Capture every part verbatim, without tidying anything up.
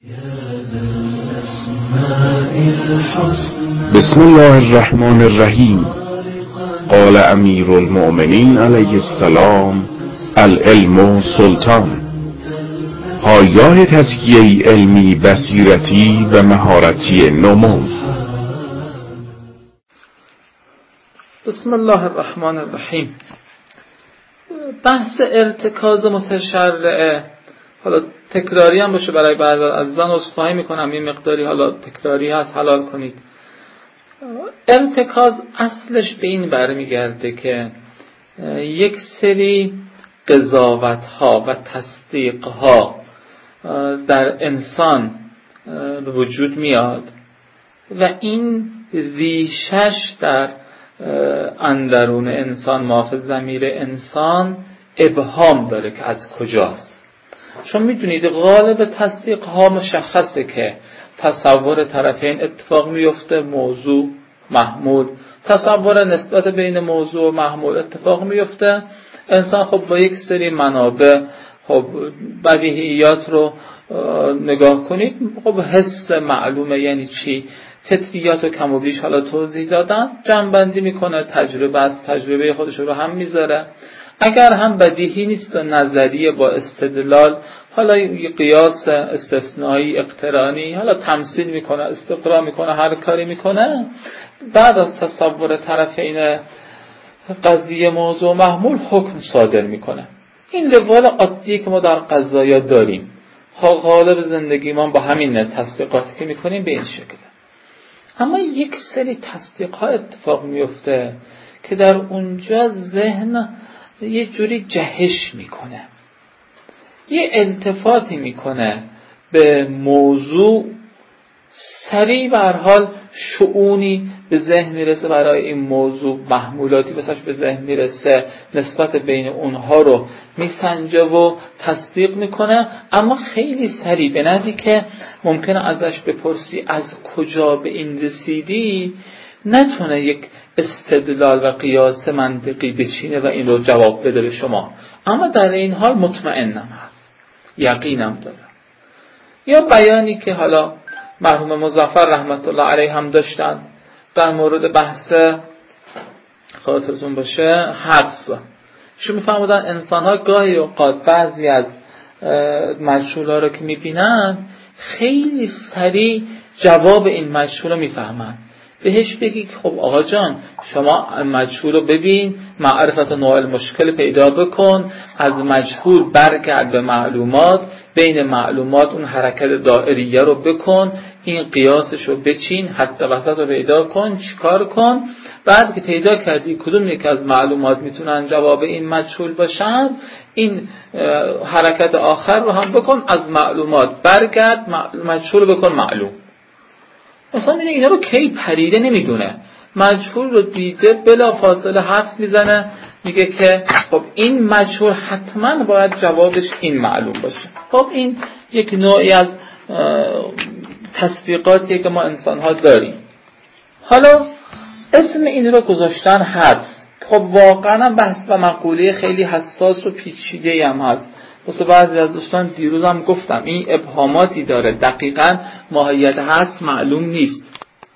بسم الله الرحمن الرحیم. قال امیر المؤمنین علیه السلام: العلم سلطان. پایگاه تزکیه علمی، بصیرتی و مهارتی نمو. بسم الله الرحمن الرحیم. بحث ارتکاز متشرعه، حالا تکراری هم باشه برای بعضی از زن عذرخواهی میکنم، این مقداری حالا تکراری هست، حلال کنید. ارتکاز اصلش به این برمیگرده که یک سری قضاوت ها و تصدیق ها در انسان به وجود میاد و این ریشش در اندرون انسان، ماخذ ضمیر انسان، ابهام داره که از کجاست. چون میدونید غالب تصدیق ها مشخصه که تصور طرفین اتفاق میفته، موضوع محمول، تصور نسبت بین موضوع و محمول اتفاق میفته. انسان خب با یک سری منابع، خب بدیهیات رو نگاه کنید، خب حس معلومه یعنی چی، فطریات و کم و بیش حالا توضیح دادن، جمع‌بندی میکنه، تجربه از تجربه خودش رو هم میذاره. اگر هم بدیهی نیست و نظریه با استدلال، حالا قیاس استثنایی اقترانی، حالا تمثیل میکنه، استقرا میکنه، هر کاری میکنه، بعد از تصور طرفین قضیه موضوع محمول حکم صادر میکنه. این روال عادی که ما در قضایا داریم، ها غالب زندگی ما با همین تصدیقاتی که میکنیم به این شکل. اما یک سری تصدیق ها اتفاق میفته که در اونجا ذهن یه جوری جهش میکنه، یه التفاتی میکنه به موضوع، سریع به هر حال شؤونی به ذهن میرسه برای این موضوع، محمولاتی بسش به ذهن میرسه، نسبت بین اونها رو میسنجه و تصدیق میکنه، اما خیلی سریع، به نحوی که ممکنه ازش بپرسی از کجا به این رسیدی، نتونه یک استدلال و قیاس منطقی بچینه و این رو جواب بده به شما، اما در این حال مطمئنم هست، یقینم داره. یا بیانی که حالا مرحوم مظفر رحمت الله علیه هم داشتن در مورد بحث، خاطرتون باشه، حدس. شو میفهمودن انسان ها گاهی اوقات بعضی از مجهول ها رو که میبینن خیلی سریع جواب این مجهول رو میفهمن. بهش بگی که خب آقا جان، شما مجهول رو ببین، معرفت نوع المشکل پیدا بکن، از مجهول برگرد به معلومات، بین معلومات اون حرکت دائریه رو بکن، این قیاسش رو بچین، حد وسط رو پیدا کن، چیکار کن. بعد که پیدا کردی کدوم یک از معلومات میتونن جواب این مجهول باشن، این حرکت آخر رو هم بکن، از معلومات برگرد، مجهول رو بکن معلوم. مثلا اینه اینا رو کی پریده نمیدونه، مجهول رو دیده بلا فاصله حدس میزنه، میگه که خب این مجهول حتما باید جوابش این معلوم باشه. خب این یک نوعی از تصدیقاتیه که ما انسان ها داریم. حالا اسم این رو گذاشتن حدس. خب واقعا بحث و مقوله خیلی حساس و پیچیده هم هست. واسه بعضی از دوستان دیروز هم گفتم این ابهاماتی داره، دقیقاً ماهیت هست معلوم نیست.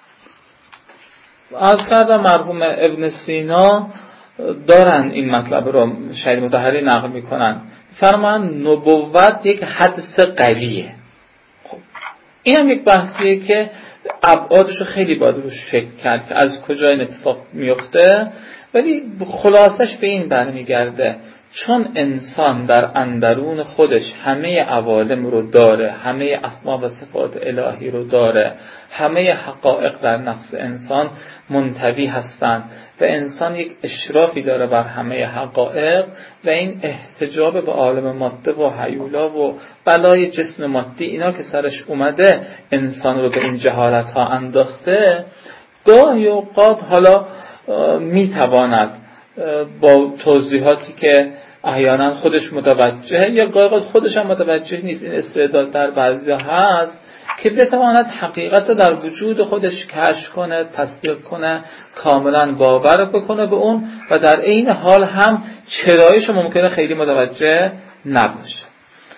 از کردم مرحوم ابن سینا دارن این مطلب رو شهید مطهری نقل میکنن، فرمان نبوت یک حدس قویه. خب این هم یک بحثیه که ابعادش رو خیلی باید روش فکر کرد که از کجا این اتفاق میفته، ولی خلاصش به این برمیگرده چون انسان در اندرون خودش همه عوالم رو داره، همه اسما و صفات الهی رو داره، همه حقایق در نفس انسان منطوی هستند و انسان یک اشرافی داره بر همه حقایق و این احتجاب به عالم ماده و هیولا و بلای جسم مادی، اینا که سرش اومده انسان رو به این جهالت ها انداخته. گاهی اوقات حالا میتواند با توضیحاتی که احیانا خودش متوجه یا گاهی خودش هم متوجه نیست، این استعداد در بعضی هست که بتواند حقیقت در وجود خودش کشف کنه، تصدیق کنه، کاملا باور بکنه به اون و در عین حال هم چرایش ممکنه خیلی متوجه نباشه.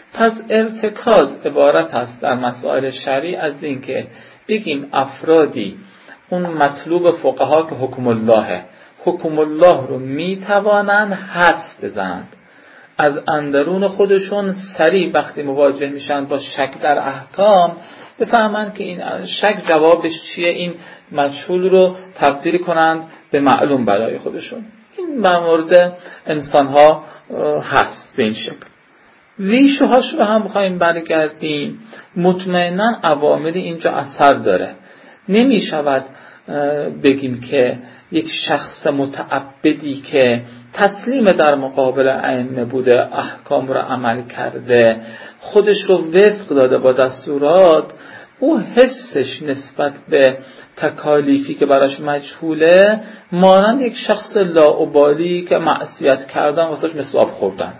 پس ارتکاز عبارت است در مسائل شرعی از این که بگیم افرادی اون مطلوب فقها که حکم اللهه، حکم الله رو میتوانند حدس بزنند، از اندرون خودشون سریع وقتی مواجه میشن با شک در احکام بفهمند که این شک جوابش چیه، این مجهول رو تبدیل کنند به معلوم برای خودشون. این مورد انسان ها هست به این شکل. ریشه هاش رو هم بخوایم برگردیم، مطمئنا عوامل اینجا اثر داره. نمی شود بگیم که یک شخص متعبدی که تسلیم در مقابل ائمه بوده، احکام رو عمل کرده، خودش رو وفق داده با دستورات، او حسش نسبت به تکالیفی که براش مجهوله مانند یک شخص لاابالی که معصیت کردن واسش مثل آب خوردن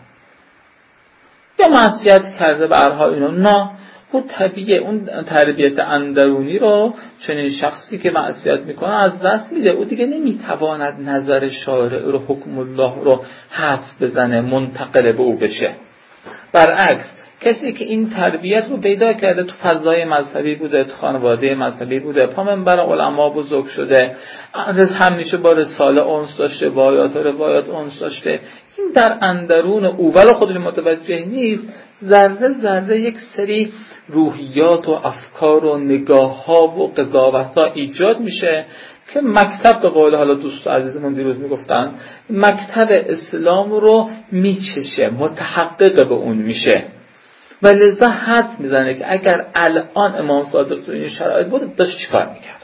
یا معصیت کرده به هر حال اینو، نه، او طبیعه اون تربیت اندرونی رو چنین شخصی که معصیت میکنه از دست میده. او دیگه نمیتواند نظر شارع رو، حکم الله رو حدس بزنه، منتقل به او بشه. برعکس کسی که این تربیت رو پیدا کرده، تو فضای مذهبی بوده، تو خانواده مذهبی بوده، پا منبر علما بزرگ شده، همیشه با رساله انس داشته، با آیات و روایات انس داشته، این در اندرون او ولی خودش متوجه نیست، ذره ذره یک سری روحیات و افکار و نگاه ها و قضاوت ها ایجاد میشه که مکتب، به قول حالا دوست عزیزمون دیروز میگفتن، مکتب اسلام رو میچشه، متحقق به اون میشه و لذا حدس میزنه که اگر الان امام صادق تو این شرایط بود داشت چیکار میکرد.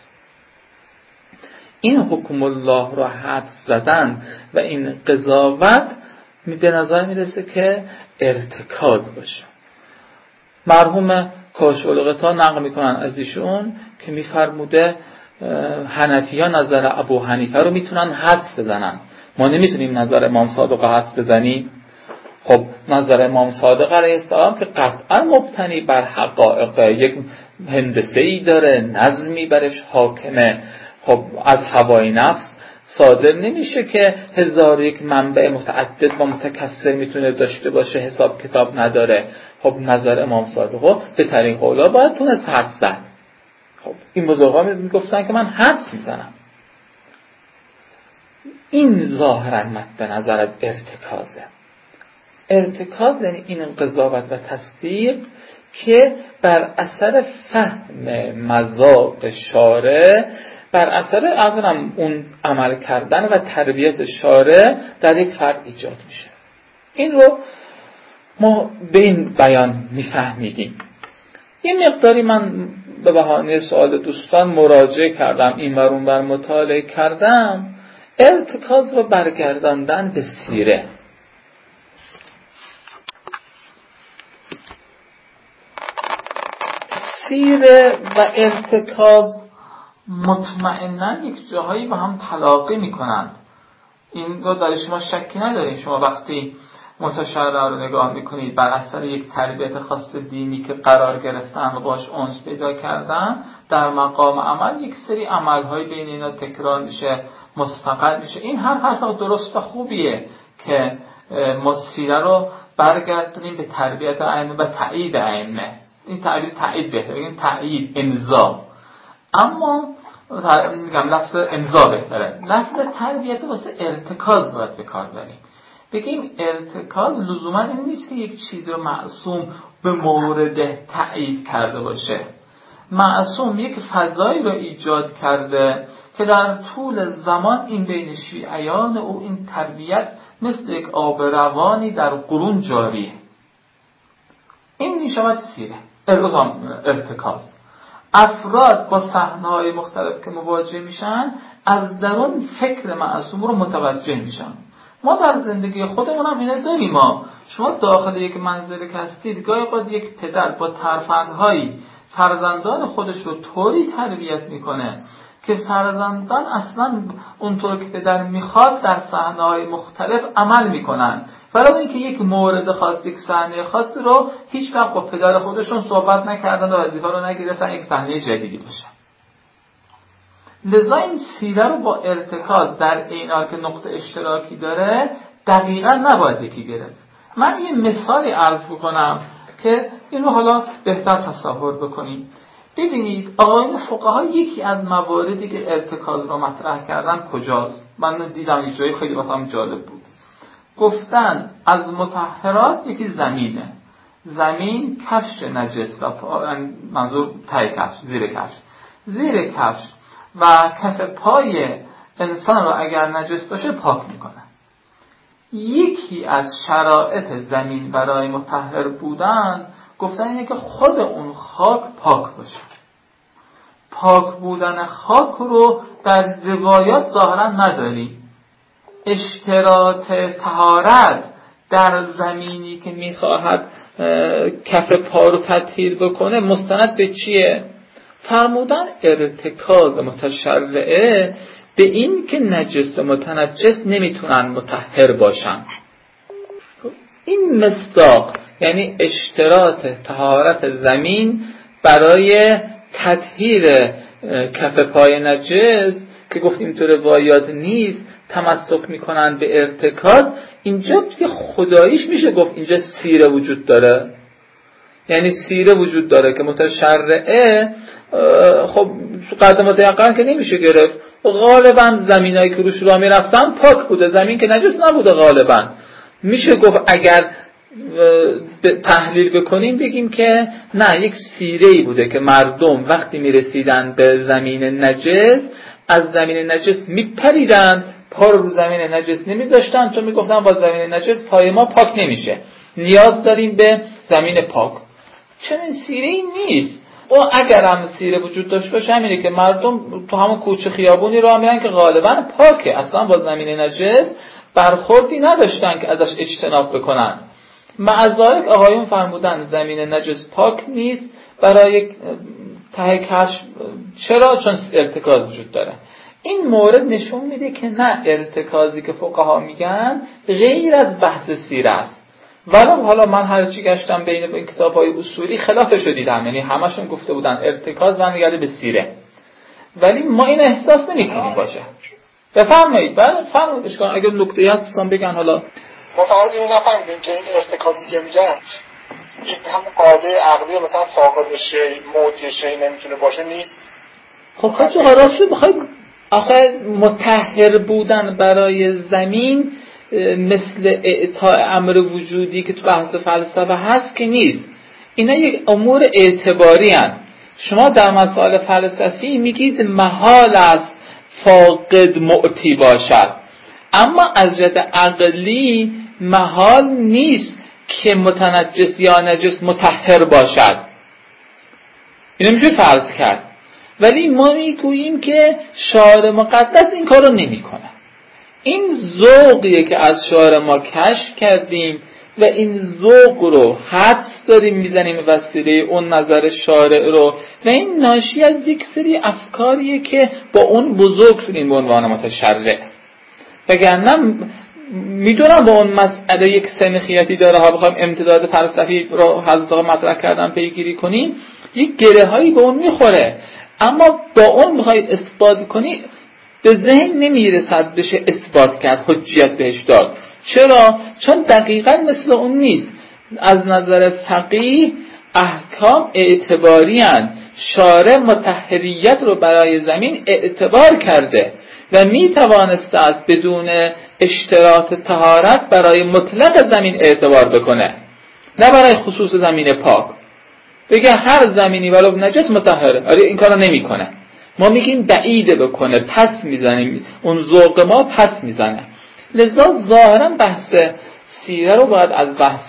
این حکم الله رو حدس زدن و این قضاوت به نظر میرسه که ارتکاز باشه. مرحوم کاشف‌الغطا نقل میکنن از ایشون که میفرموده حنفی‌ها نظر ابو حنیفه رو میتونن حدس بزنن، ما نمیتونیم نظر امام صادق رو حدس بزنیم. خب نظر امام صادق علیه السلام که قطعا مبتنی بر حقایق، یک هندسه‌ای داره، نظمی برش حاکمه، خب از هوای نفس صادر نمیشه که هزار یک منبع متعدد و متکثر میتونه داشته باشه، حساب کتاب نداره. خب نظر امام صادق به طریق اولا باید تونست حدس زد. خب این بزرگان میگفتن که من حدس میزنم. این ظاهرا مد نظر از ارتکازه. ارتکاز یعنی این قضاوت و تصدیق که بر اثر فهم مذاق شارع، بر اثر اصلا اون عمل کردن و تربیت شارع در یک فرد ایجاد میشه. این رو ما به این بیان میفهمیدیم. یه مقداری من به بهانه سوال دوستان مراجعه کردم، این ور اون ور مطالعه کردم، ارتکاز رو برگرداندن به سیره. سیره و ارتکاز مطمئناً یک جاهایی با هم تلاقی میکنند. این رو در شما شکی ندارید. شما وقتی متشرع رو نگاه میکنید بر اثر یک تربیت خاص دینی که قرار گرفتن و باش انس پیدا کردن، در مقام عمل یک سری عملهای بین اینا تکرار میشه، مستقل میشه. این هر حرف درست و خوبیه که ما سیره رو برگردونیم به تربیت ائمه و تایید ائمه. این تعبیر تایید بهتره، بگیم تایید، امضا. اما میگم لفظ امضا بهتره. لفظ تربیت واسه ارتکاز باید به کار بریم. بگیم ارتکاز لزوما این نیست که یک چیز رو معصوم به مورد تایید کرده باشه. معصوم یک فضایی رو ایجاد کرده که در طول زمان این بین شیعیان او این تربیت مثل یک آب روانی در قرون جاریه. این میشود سیره، ارتکاز. افراد با صحنه‌های مختلف که مواجه میشن از درون فکر معصوم رو متوجه میشن. ما در زندگی خودمون هم اینه داریم. ما شما داخل یک منزل که هستید، گاهی اوقات یک پدر با ترفندهایی فرزندان خودش رو طوری تربیت میکنه که فرزندان اصلا اونطور که پدر میخواد در صحنه‌های مختلف عمل میکنن، برای اینکه یک مورد خاص، یک صحنه خاص رو هیچ وقت با پدر خودشون صحبت نکردن و وظیفه رو نگرفتن یک صحنه جدیدی باشه. لذا این سیره رو با ارتکاز در این حال که نقطه اشتراکی داره دقیقاً نباید یکی گرفت. من یه مثالی عرض بکنم که اینو حالا بهتر تصور بکنیم. ببینید آقایان فقها یکی از مواردی که ارتکاز رو مطرح کردن کجاست؟ من دیدم یه جایی خیلی واسم جالب بود. گفتن از مطهرات یکی زمینه. زمین کفش نجس و منظور تای کفش، زیر کفش. زیر کفش و کف پای انسان رو اگر نجس باشه پاک میکنه. یکی از شرایط زمین برای مطهر بودن گفتن اینه که خود اون خاک پاک باشه. پاک بودن خاک رو در روایات ظاهرا نداریم. اشتراط طهارت در زمینی که میخواهد کف پا رو تطهیر بکنه مستند به چیه؟ فرمودن ارتکاز متشرعه به این که نجس و متنجس نمیتونن مطهر باشن. این مصداق یعنی اشتراط طهارت زمین برای تطهیر کف پای نجس که گفتیم تو روایات نیست، تمسک میکنن به ارتکاز. اینجا که خداییش میشه گفت اینجا سیره وجود داره، یعنی سیره وجود داره که متشرعه خب قدر متیقن که نمیشه گرفت. غالبا زمینایی که روش راه میرفتن پاک بوده، زمین که نجس نبوده. غالبا میشه گفت اگر تحلیل بکنیم بگیم که نه، یک سیره‌ای بوده که مردم وقتی میرسیدن به زمین نجس از زمین نجس میپریدن، پا رو رو زمین نجس نمیذاشتن، چون میگفتن با زمین نجس پای ما پاک نمیشه، نیاز داریم به زمین پاک. چنین سیره‌ای نیست. و اگر هم سیره وجود داشته باشه همینه که مردم تو همون کوچه خیابونی راه میرن که غالبا پاکه، اصلا با زمین نجس برخوردی نداشتن که ازش اجتناب بکنن. معذالک آقایون فرمودن زمین نجس پاک نیست برای ته کفش. چرا؟ چون ارتکاز وجود داره. این مورد نشون میده که نه، ارتکازی که فقها میگن غیر از بحث سیره است. ولی حالا من هرچی گشتم بین این کتاب‌های اصولی خلافش رو دیدم، یعنی همشون گفته بودن ارتکاز برمیگرده به سیره، ولی ما این احساس نمی‌کنیم باشه. بفرمایید. بعد فرمایید اشکال اگر نکته‌ای هست بگن. حالا ما فقط اینو نفهمیدیم که این ارتکازی که میگن این هم قاعده عقلی مثلا فاقد شی موتی شی نمیتونه باشه نیست. خب خودتو قرارش بخواید آخه مطهر بودن برای زمین مثل اعطاء امر وجودی که تو بحث فلسفه هست که نیست. اینا یک امور اعتباری هست. شما در مسائل فلسفی میگید محال است فاقد معطی باشد، اما از جهت عقلی محال نیست که متنجس یا نجس مطهر باشد. اینو میشه فرض کرد. ولی ما میگوییم که شارع مقدس این کارو نمیکنه. این ذوقیه که از شارع ما کشف کردیم و این ذوق رو حدس داریم میزنیم وسیله اون نظر شارع رو، و این ناشی از یک سری افکاریه که با اون بزرگ شدیم به عنوان متشرع. وگرنه میدونم با اون مسئله یک سنخیتی داره ها، بخوایم امتداد فلسفی رو حضرت آقا مطرح کردن پیگیری کنیم یک گره هایی به اون میخوره، اما با اون بخوای اثبات کنی به ذهن نمیرسد بشه اثبات کرد، حجیت بهش داد. چرا؟ چون دقیقاً مثل اون نیست. از نظر فقیه احکام اعتباری هستند. شارع مطهریت رو برای زمین اعتبار کرده و می توانسته است بدون اشتراط طهارت برای مطلق زمین اعتبار بکنه، نه برای خصوص زمین پاک. بگه هر زمینی ولو نجس مطهره. آره این کارو نمیکنه. ما میگیم بعیده بکنه، پس میزنیم، اون ذوق ما پس میزنه. لذا ظاهرا بحث سیره رو باید از بحث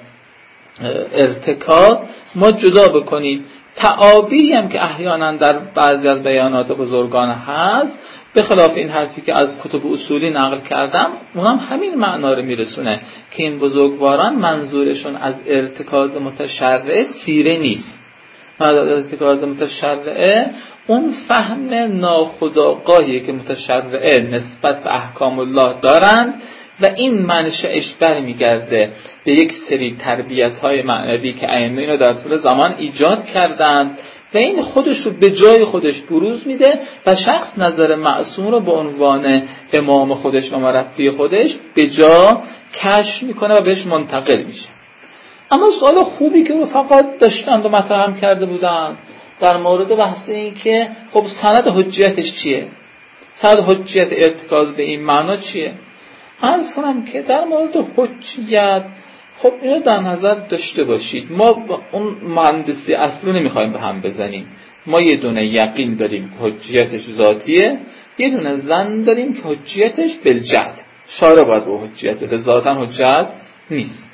ارتکاز ما جدا بکنیم. تعابیری هم که احیانا در بعضی از بیانات بزرگان هست، به خلاف این حرفی که از کتب اصولی نقل کردم، اونم همین معنا رو میرسونه که این بزرگواران منظورشون از ارتکاز متشرع سیره نیست. ارتکاز متشرعه اون فهم ناخودآگاهیه که متشرعه نسبت به احکام الله دارند و این منشأش برمیگرده به یک سری تربیت‌های معنوی که ائمه اینو در طول زمان ایجاد کردند و این خودش رو به جای خودش بروز میده و شخص نظر معصوم رو به عنوان امام خودش و مربی خودش به جا کشف میکنه و بهش منتقل میشه. اما سوال خوبی که رفقات داشتند و مطرح هم کرده بودند در مورد بحث این که خب سند حجیتش چیه؟ سند حجیت ارتکاز به این معنا چیه؟ عرض کنم که در مورد حجیت خب اینو در نظر داشته باشید. ما اون مهندسی اصلی نمیخوایم به هم بزنیم. ما یه دونه یقین داریم که حجیتش ذاتیه، یه دونه ظن داریم که حجیتش بالجهل. شارع باید به حجیت بده، ذاتاً حجت نیست.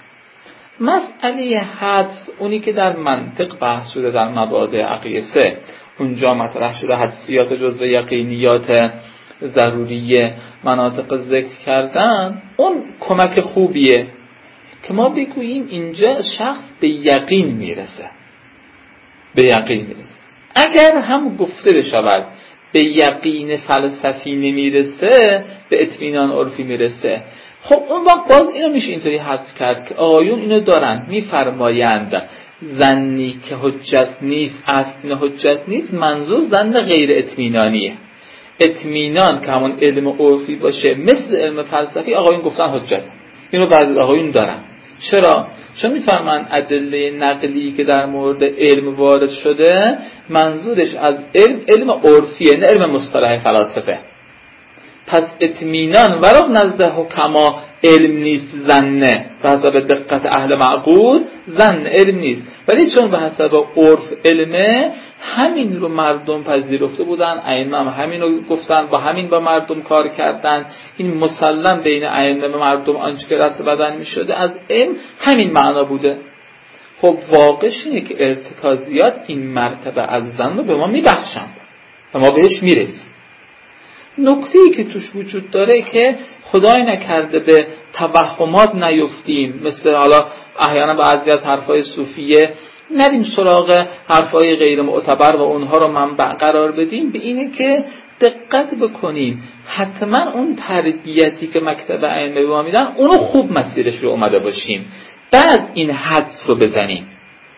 مسئله حدس اونی که در منطق بحث شده در مبادئ اقیسه، اونجا مطرح شده حدسیات جزو یقینیات ضروری مناطق ذکر کردن، اون کمک خوبیه که ما بگوییم اینجا شخص به یقین میرسه، به یقین میرسه. اگر هم گفته بشود به یقین فلسفی نمیرسه، به اطمینان عرفی میرسه، خب اون وقت باز اینو میشه اینطوری حدس کرد که آقایون اینو دارن میفرمایند ظنی که حجت نیست، اصل حجت نیست، منظور ظن غیر اطمینانیه. اطمینان که همون علم عرفی باشه مثل علم فلسفی، آقایون گفتن حجت. اینو بعضی آقایون دارن. چرا؟ چون میفرمایند ادله نقلی که در مورد علم وارد شده منظورش از علم علم عرفیه، نه علم مصطلح فلاسفه. پس اطمینان ولو نزد حکما علم نیست، ظنه. به حسب دقت اهل معقول ظن علم نیست، ولی چون به حسب عرف علمه، همین رو مردم پذیرفته بودن، ائمه هم همین رو گفتن، با همین با مردم کار کردن. این مسلم بین ائمه و مردم آنچه که رد بدن می شده از علم همین معنا بوده. خب واقعش اینه که ارتکازیات این مرتبه از ظن رو به ما می بخشند و ما بهش می رسیم. نکته‌ای که توش وجود داره که خدای نکرده به توهمات نیفتیم، مثل حالا احیانا بعضی از حرفای صوفیه نریم سراغ حرفای غیر معتبر و اونها رو منبع قرار بدیم، به اینه که دقت بکنیم حتما اون تربیتی که مکتب ائمه به ما میدن اونو خوب مسیرش رو اومده باشیم، بعد این حدس رو بزنیم،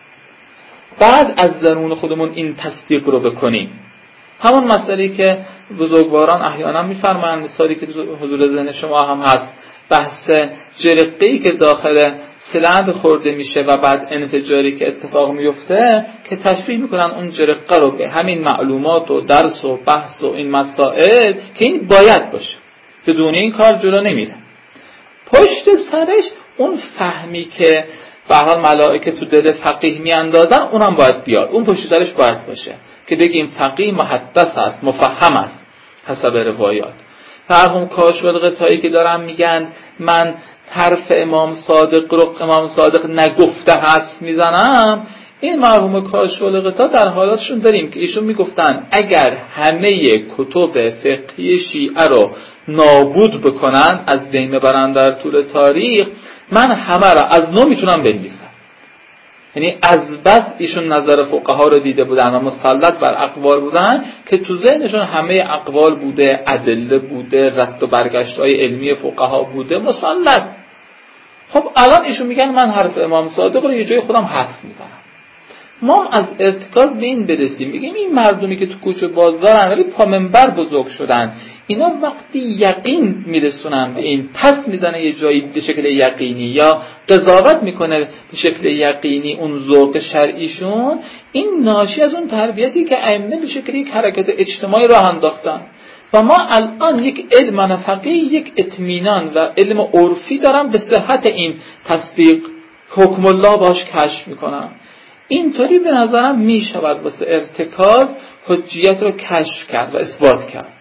بعد از درون خودمون این تصدیق رو بکنیم. همون مسئله که بزرگواران احیانا میفرمایند، مثالی که حضور ذهن شما هم هست، بحث جرقه‌ای که داخل سلند خورده میشه و بعد انفجاری که اتفاق میفته، که تشبیه میکنن اون جرقه رو به همین معلومات و درس و بحث و این مسائل که این باید باشه، بدون این کار جلو نمیره. پشت سرش اون فهمی که به هر حال ملائکه تو دل فقیه میاندازن، اونم باید بیاد، اون پشت سرش باید باشه که بگیم فقیه محدث است، مفهم است حسب روایات. فرهم کاشف‌الغطایی که دارن میگن من حرف امام صادق رو امام صادق نگفته حدس میزنم، این مرحوم کاشف‌الغطا در حالاتشون داریم که ایشون میگفتن اگر همه کتب فقهی شیعه رو نابود بکنن، از بین ببرن در طول تاریخ، من همه را از نو میتونم بنویسم. یعنی از بس ایشون نظر فقها رو دیده بودن و مسلط بر اقوال بودن که تو ذهنشون همه اقوال بوده، ادله بوده، رد و برگشت‌های علمی فقها بوده، مسلط. خب الان ایشون میگن من حرف امام صادق رو یه جای خودم حدس میزنم. ما از ارتکاز به این برسیم بگیم این مردمی که تو کوچه بازارن ولی پا منبر بزرگ شدن، اینا وقتی یقین میرسونن به این، پس میزنه یه جایی به شکل یقینی یا قضاوت میکنه به شکل یقینی اون ذوق شرعیشون، این ناشی از اون تربیتی که ائمه به شکل یک حرکت اجتماعی راه انداختن. و ما الان یک علم نفقی، یک اطمینان و علم عرفی دارم به صحت این تصدیق، حکم الله باش کشف میکنم. اینطوری به نظرم میشود واسه ارتکاز حجیت رو کشف کرد و اثبات کرد.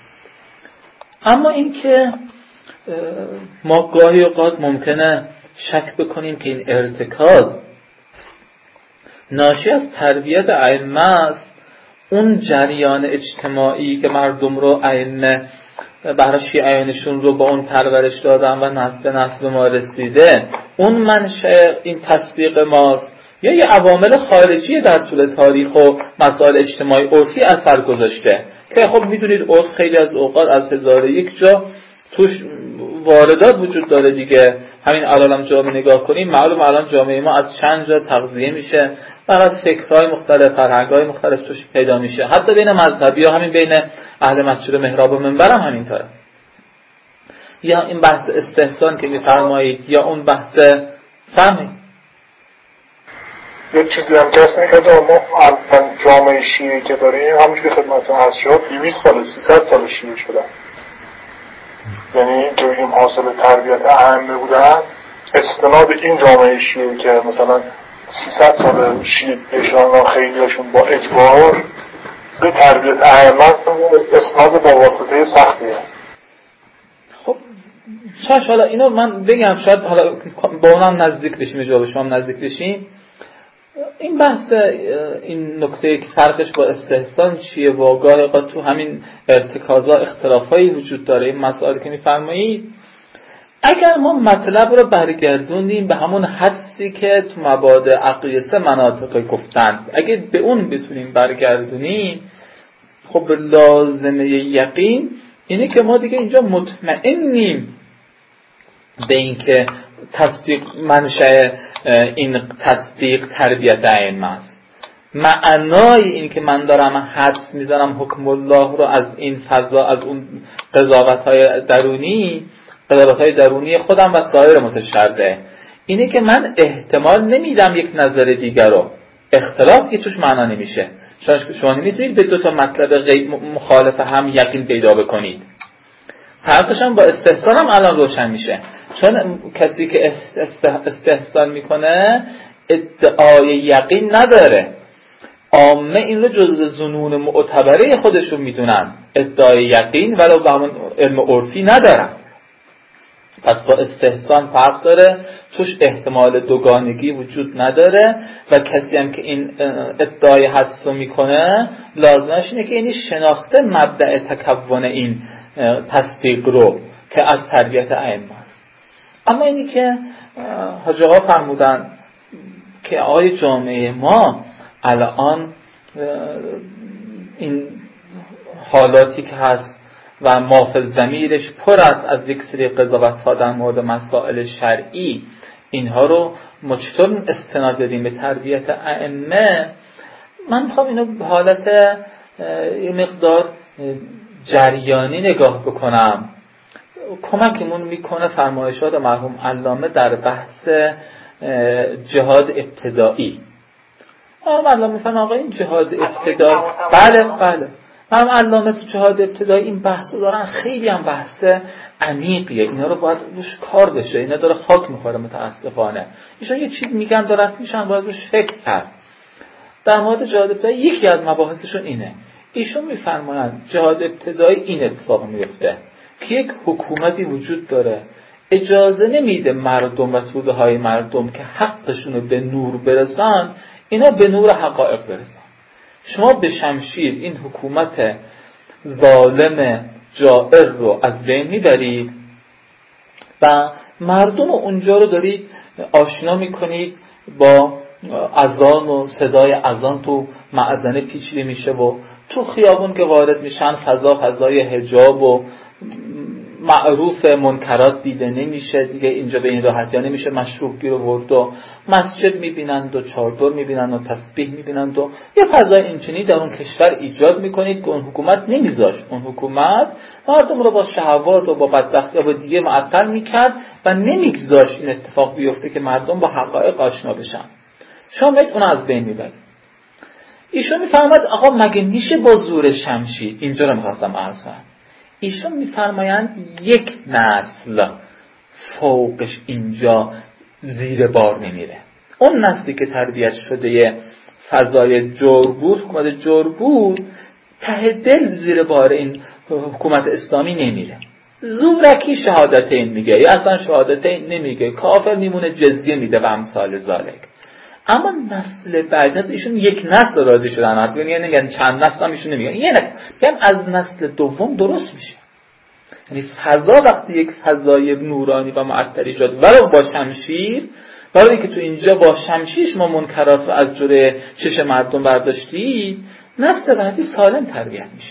اما این که ما گاهی اوقات ممکنه شک بکنیم که این ارتکاز ناشی از تربیت ائمه است، اون جریان اجتماعی که مردم رو ائمه برای شیعیانشون رو با اون پرورش دادن و نسل نسل ما رسیده، اون منشأ این تصدیق ماست، یا یه عوامل خارجی در طول تاریخ و مسائل اجتماعی عرفی اثر گذاشته که خب میدونید عرف خیلی از اوقات از هزار یک جا توش واردات وجود داره دیگه. همین الان هم جامعه نگاه کنیم، معلوم الان جامعه ما از چند جا تغذیه میشه و از فکرهای مختلف، فرهنگ‌های مختلف توش پیدا میشه، حتی بین مذهبی ها، همین بین اهل مسجد و محراب و منبر هم همینطوره. یا این بحث استحسان که میفرمایید، یا اون بحث فهمی یه چیزی هم که هست اینه که ما اول جامعه شیعه که داریم همونش که خدمتتون عرض شد دویست سال سیصد سال شیعه شدن، یعنی که بگیم حاصل تربیت ائمه بودن. استناد این جامعه شیعه که مثلا سیصد سال شیعه بشن خیلی هاشون با اجبار به تربیت ائمه استناد با واسطه سختیه. خب شاید حالا اینو من بگم، شاید حالا با اونم نزدیک بشیم، جواب شما هم نزدیک بشیم. این بحث این نکته که فرقش با استحسان چیه و گاهی تو همین ارتکازا اختلافایی وجود داره، این مسائلی که میفرمایید، اگر ما مطلب رو برگردونیم به همون حدسی که تو مبادئ اقیسه مناطق گفتن، اگه به اون بتونیم برگردونیم، خب لازمه یقین اینه که ما دیگه اینجا مطمئنیم به این که تصدیق منشأ این تصدیق تربیت ائمه است. معنای این که من دارم حدس میزنم حکم الله رو از این فضا، از اون قضاوت‌های درونی قضاوت‌های درونی خودم و سایر متشرع، اینه که من احتمال نمیدم یک نظر دیگر رو. اختلاف که توش معنا نمیشه. شما نمیتونید به دو تا مطلب غیر مخالف هم یقین پیدا بکنید. فرقش هم با استحسان هم الان روشن میشه، چون کسی که استحسان میکنه ادعای یقین نداره. عامه این رو جزء ظنون معتبره خودشون میدونن، ادعای یقین ولو به همون علم عرفی ندارن. پس با استحسان فرق داره، توش احتمال دوگانگی وجود نداره و کسی هم که این ادعای حدس رو میکنه لازمش اینه که اینی شناخته مبدأ تکون این تصدیق رو که از تربیت ائمه است. اما اینی که حاج آقا فرمودن که آقای جامعه ما الان این حالاتی که هست و مافل ضمیرش پر است از یک سری قضاوت‌ها در مورد مسائل شرعی، اینها رو ما چطور استناد بدیم به تربیت ائمه؟ من میخوام اینو به حالت یه مقدار جریانی نگاه بکنم. کمکمون میکنه فرمایشات مرحوم علامه در بحث جهاد ابتدایی. مرحوم علامه میفرمایند آقا این جهاد ابتدایی، بله بله مرحوم علامه تو جهاد ابتدایی این بحثو دارن، خیلی هم بحث عمیقیه، اینا رو باید روش کار بشه، اینا داره خاک میخوره متاسفانه. ایشون یه چیز میگن دارن میشن، باید روش فکر کرد. در مورد جهاد ابتدایی یکی از مباحثشون اینه، ایشون میفرمایند جهاد ابتدایی این اتفاق میفته که یک حکومتی وجود داره اجازه نمیده مردم و توده های مردم که حقشون رو به نور برسان، اینا به نور حقایق برسان. شما به شمشیر این حکومت ظالم جائر رو از بین میبرید و مردم اونجا رو دارید آشنا میکنید با اذان و صدای اذان تو مأذنه پیچیده میشه و تو خیابون که وارد میشن فضا فضای حجاب و معروف منکرات دیده نمیشه دیگه، اینجا به این راحتی نمیشه مشروب گیر و ورد و مسجد میبینند و چادر میبینند و تسبیح میبینند و یه فضای اینچنینی در اون کشور ایجاد میکنید که اون حکومت نمیذاشت. اون حکومت مردم رو با شهوات و با بدبختی و دیگه معطل میکرد و نمیگذاشت این اتفاق بیفته که مردم با حقایق آشنا بشن. شما میگید اون از بین میبرید. ایشون میفرماید آقا مگه میشه با زور شمشیر؟ اینجا رو میخواستم عرض کنم. ایشون میفرمایند یک نسل فوقش اینجا زیر بار نمیره. اون نسلی که تربیت شده فضای جور بود، حکومت جور بود، ته دل زیر بار این حکومت اسلامی نمیره. زورکی شهادتین میگه یا اصلا شهادتین نمیگه، کافر میمونه، جزیه میده و امثال ذالک. اما نسل بعد از ایشون یک نسل راضی شدن، حتی یعنی نمیگن چند نسل هم ایشون نمیگن، یه نسل میگن از نسل دوم درست میشه. یعنی فضا وقتی یک فضای نورانی و معطری شد ولو با شمشیر، ولی که تو اینجا با شمشیرش ما منکرات رو از جلوی چش مردم برداشتی، نسل بعدی سالم تربیت میشه.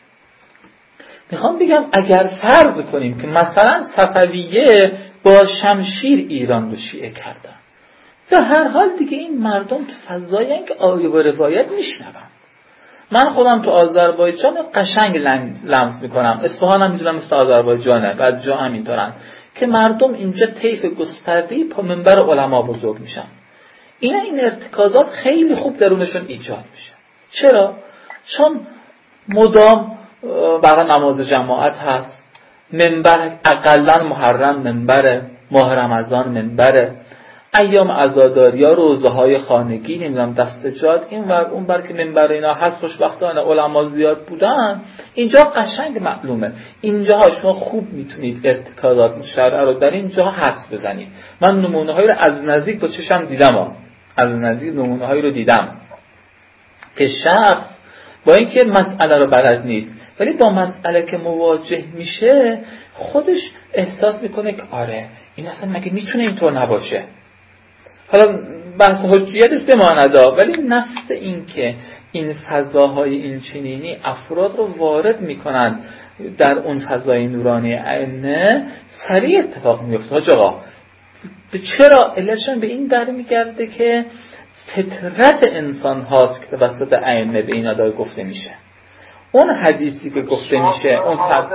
میخوام بگم اگر فرض کنیم که مثلا صفویه با شمشیر ایران رو شیعه کردن، در هر حال دیگه این مردم تو فضایی هستند که آیه و روایت میشنون. من خودم تو آذربایجان قشنگ لمس میکنم، اصفهان هم میدونم مثل آذربایجانه، بعد جا همینطورن که مردم اینجا طیف گسترده‌ای پا منبر علما بزرگ میشن. اینا این ارتکازات خیلی خوب درونشون ایجاد میشه. چرا؟ چون مدام برای نماز جماعت هست، منبر اقلا محرم منبره، ماه رمضان منبره، ایام عزاداری ها روزه های خانگی، نمیدونم دستجات این ور اون بر که منبر اینا هست. خوشبختانه علما زیاد بودن، اینجا قشنگ معلومه. اینجاها شما خوب میتونید ارتکازات شرع رو در اینجا حدس بزنید. من نمونه هایی رو از نزدیک با چشم دیدم ها. از نزدیک نمونه هایی رو دیدم که شخص با اینکه مسئله رو بلد نیست ولی با مسئله که مواجه میشه خودش احساس میکنه که آره این اصلا مگه میتونه اینطور نباشه. حالا بحث حجیتش بماند، ولی نفس این که این فضاهای این چنینی افراد رو وارد میکنن در اون فضای نورانی ائمه سریع اتفاق میفته. حاج آقا چرا؟ علتشون به این در میگرده که فطرت انسان هاست که توسط ائمه به این ادعا گفته میشه. اون حدیثی که گفته میشه اون فرض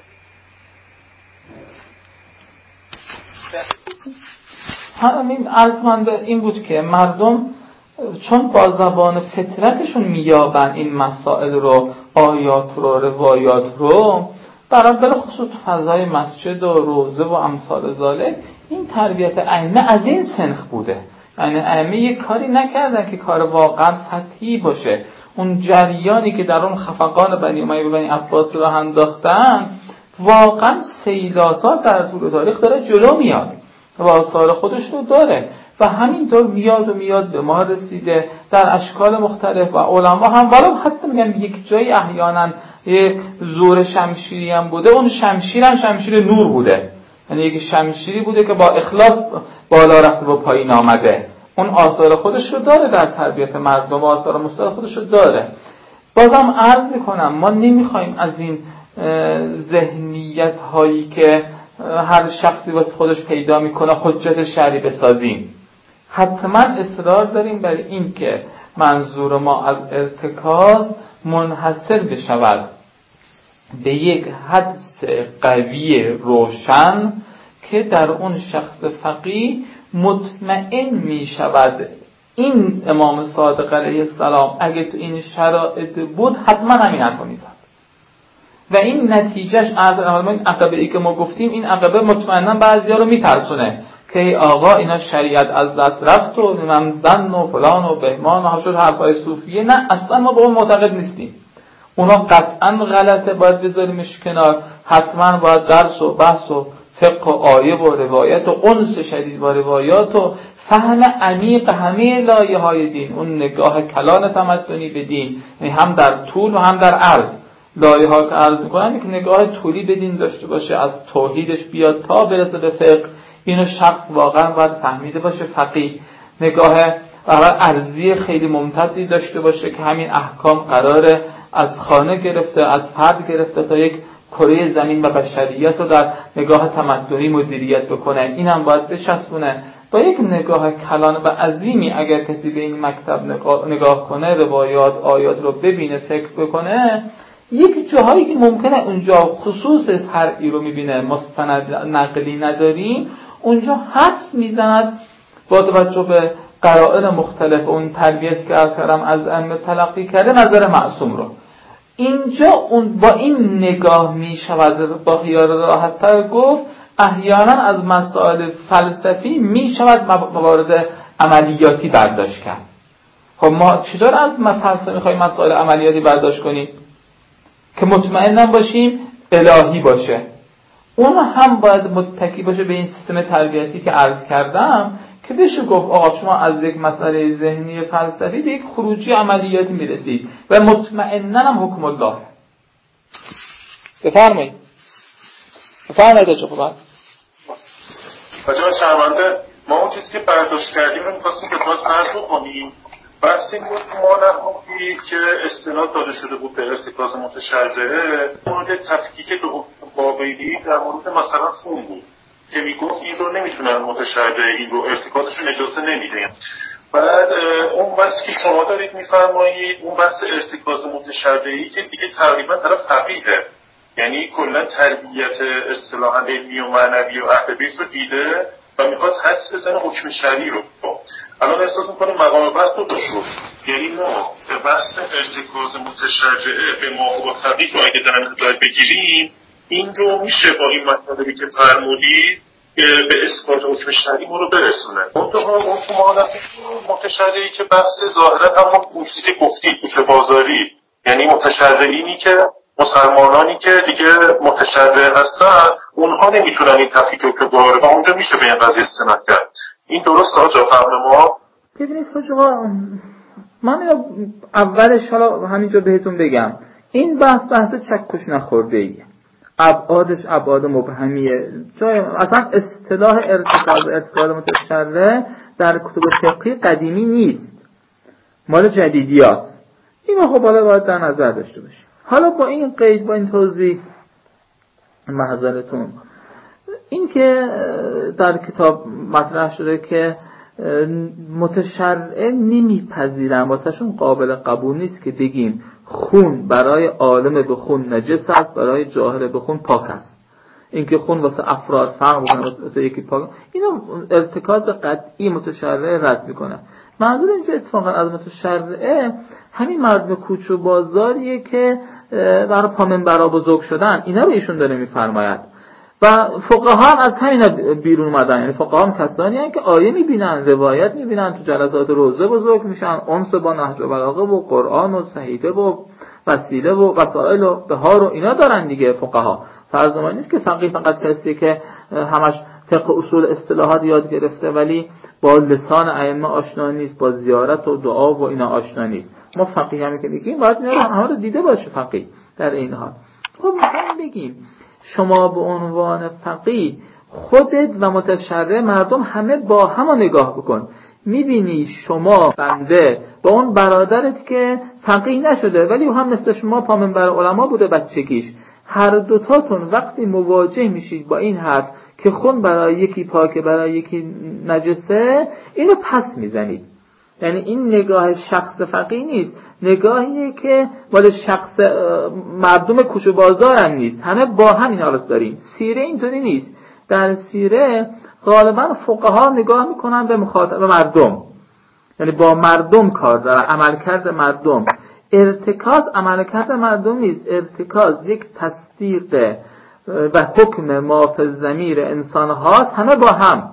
همین عرضمند این بود که مردم چون با زبان فطرتشون میابن این مسائل رو، آیات رو، روایات رو، برای خصوص فضای مسجد و روزه و امثال ذالک، این تربیت ائمه از این سنخ بوده. یعنی ائمه یک کاری نکردن که کار واقعا سطحی باشه. اون جریانی که در اون خفقان بنی امیه و بنی عباس رو انداختن واقعا سیلاسات در طول تاریخ داره جلو میاد و آثار خودش رو داره و همینطور میاد و میاد به ما رسیده در اشکال مختلف. و علما هم ولو حتی میگن یک جایی احیانا یک زور شمشیری هم بوده، اون شمشیر هم شمشیر نور بوده، یعنی یک شمشیری بوده که با اخلاص بالا رفته و پایین آمده. اون آثار خودش رو داره در تربیت مردم، آثار مثبت خودش رو داره. بازم عرض میکنم ما نمیخوایم از این ذهنیت هایی که هر شخصی واسه خودش پیدا میکنه حجت شرعی بسازیم. حتما اصرار داریم بر این که منظور ما از ارتکاز منحصر بشود به یک حدس قوی روشن که در اون شخص فقیه مطمئن می شود این امام صادق علیه السلام اگه تو این شرایط بود حتما همین حرفو میزد. و این نتیجهش از این عقبه ای که ما گفتیم، این عقبه مطمئنا بعضیا رو میترسونه که ای آقا اینا شریعت از دست رفت و من زن و فلان و بهمان و هشت حرفای صوفیه. نه، اصلا ما به اون معتقد نیستیم. اونا قطعا غلطه، باید بذاریمش کنار. حتما باید درس و بحث و فقه و آیه و روایت و انس شدید با روایات و فهم عمیق همه لایه های دین، اون نگاه کلان تمدنی به دین، هم در طول و هم در عرض. لایه ها که عرض میکنن که نگاه طولی به دین داشته باشه، از توحیدش بیاد تا برسه به فقه. اینو شخص واقعا باید فهمیده باشه فقیه. نگاه ارضی خیلی ممتدی داشته باشه که همین احکام قراره از خانه گرفته، از فرد گرفته تا یک کره زمین و بشریت رو در نگاه تمدنی مدیریت بکنه. اینم باید بچسبونه با یک نگاه کلان و عظیمی. اگر کسی به این مکتب نگاه کنه، روایات آیات رو ببینه، فکر بکنه، یک جاهایی که ممکنه اونجا خصوص فرعی رو میبینه، مستند نقلی نداریم، اونجا حدس میزند با توجه به قرائن مختلف اون تربیت که از کردم از ائمه تلقی کرده نظر معصوم رو. اینجا اون با این نگاه میشود با خیال راحت‌تر گفت احیانا از مسائل فلسفی میشود موارد عملیاتی برداشت کرد. خب ما چطور از فلسفه میخوایم مسائل عملیاتی برداشت کنیم که مطمئنن باشیم الهی باشه؟ اون هم باید متکی باشه به این سیستم تربیتی که عرض کردم که بشه گفت آقا شما از یک مسئله ذهنی فلسفی به یک خروجی عملیاتی میرسید و مطمئنن هم حکم الله. بفرمایید بفرمایید چه خوبه بچه‌ها شرمنده. ما اون چیزی که برداشت کردیم رو می‌خواستیم که باز فرض بکنیم. بحث این بود که ما نهایی که اصطلاح داده شده بود به ارتکاز متشرعه مورد تفکیک بابیلی در مورد مثلا خون بود که میگفت این رو نمیتونن متشرعه این رو ارتکازشون اجازه نمیده. بعد اون بحثی که شما دارید میفرمایید اون بحث ارتکاز متشرعی که دیگه تقریبا طرف فقیهه، یعنی کلا تربیت اصطلاحاً علمی و معنوی و اهل بیت رو دیده و میخواد حدس بزنه حکم شرعی رو. الان احساس میکنیم مقام بحث تو شد، یعنی ما به بحث ارتکاز متشرعه به ما و فقیه رو اگه در نظر بگیریم، این رو میشه با این مطالبی که فرمودید به اثبات حکم شرعی ما رو برسونه. منتها اون تو مهانت متشرعی که بحث ظاهرا همون گوشتی که گفتید گوش بازاری، یعنی متشرعینی که مسلمانانی که دیگه متشرع هستن اونها نمیتونن این تفکیک رو داره و اونجا میشه به این قضیه استناد کرد. این درست آجا فهم ما؟ ببینید حاجا، من اولش حالا همینجا بهتون بگم این بحث بحث چکش نخورده ایه، ابعادش ابعاد مبهمیه، جای اصلا اصطلاح ارتکاز ارتکاز متشرع در کتب فقهی قدیمی نیست، مال جدیدیاست. اینو خب حالا باید در نظر داشته باشیم. حالا با این قید، با این توضیح محضرتون، این که در کتاب مطرح شده که متشرع نمیپذیرن، واسهشون قابل قبول نیست که بگیم خون برای عالم به خون نجس است، برای جاهل به خون پاک است. اینکه خون واسه افراد فرق بکنه واسه یکی پاک، اینو ارتکاز قطعی متشرع رد میکنه. منظور اینجا اتفاقا از متشرعه همین مردم کوچه و بازاریه که برای پامنبرا بزرگ شدن، اینا رو ایشون داره میفرماید. و فقها هم از همینا بیرون اومدن، یعنی فقها هم کسانی هستند که آیه میبینن، روایت میبینن، تو جلسات روزه بزرگ میشن، انس با نهج و بلاغه و قرآن و صحیفه و وسیله و وسائل و بهار و اینا دارن دیگه. فقها فرض ما نیست که فقیه فقط کسی که همش فقه اصول اصطلاحات یاد گرفته ولی با لسان ائمه آشنا نیست، با زیارت و دعا و اینا آشنا نیست. ما فقیه هم که میگیم باید اینا رو همه رو دیده باشه فقیه در این حال. خب میخوایم بگیم شما به عنوان فقیه خودت و متشرع مردم همه با هم نگاه بکن، میبینی شما بنده با اون برادرت که فقیه نشده ولی هم مثل شما پامنبر علما بوده بچگیش، هر دوتاتون وقتی مواجه میشید با این حرف که خون برای یکی پاکه برای یکی نجسه، اینو پس میزنید. یعنی این نگاه شخص فقیه نیست، نگاهیه که مال شخص مردم کوچه بازار هم نیست، همه با هم این حالت داریم. سیره اینطوری نیست. در سیره غالبا فقها نگاه میکنن به مخاطب مردم، یعنی با مردم کار دارن، عملکرد مردم. ارتکاز عملکرد مردم نیست، ارتکاز یک تصدیق و حکم ما فی الضمیر انسان هاست، همه با هم.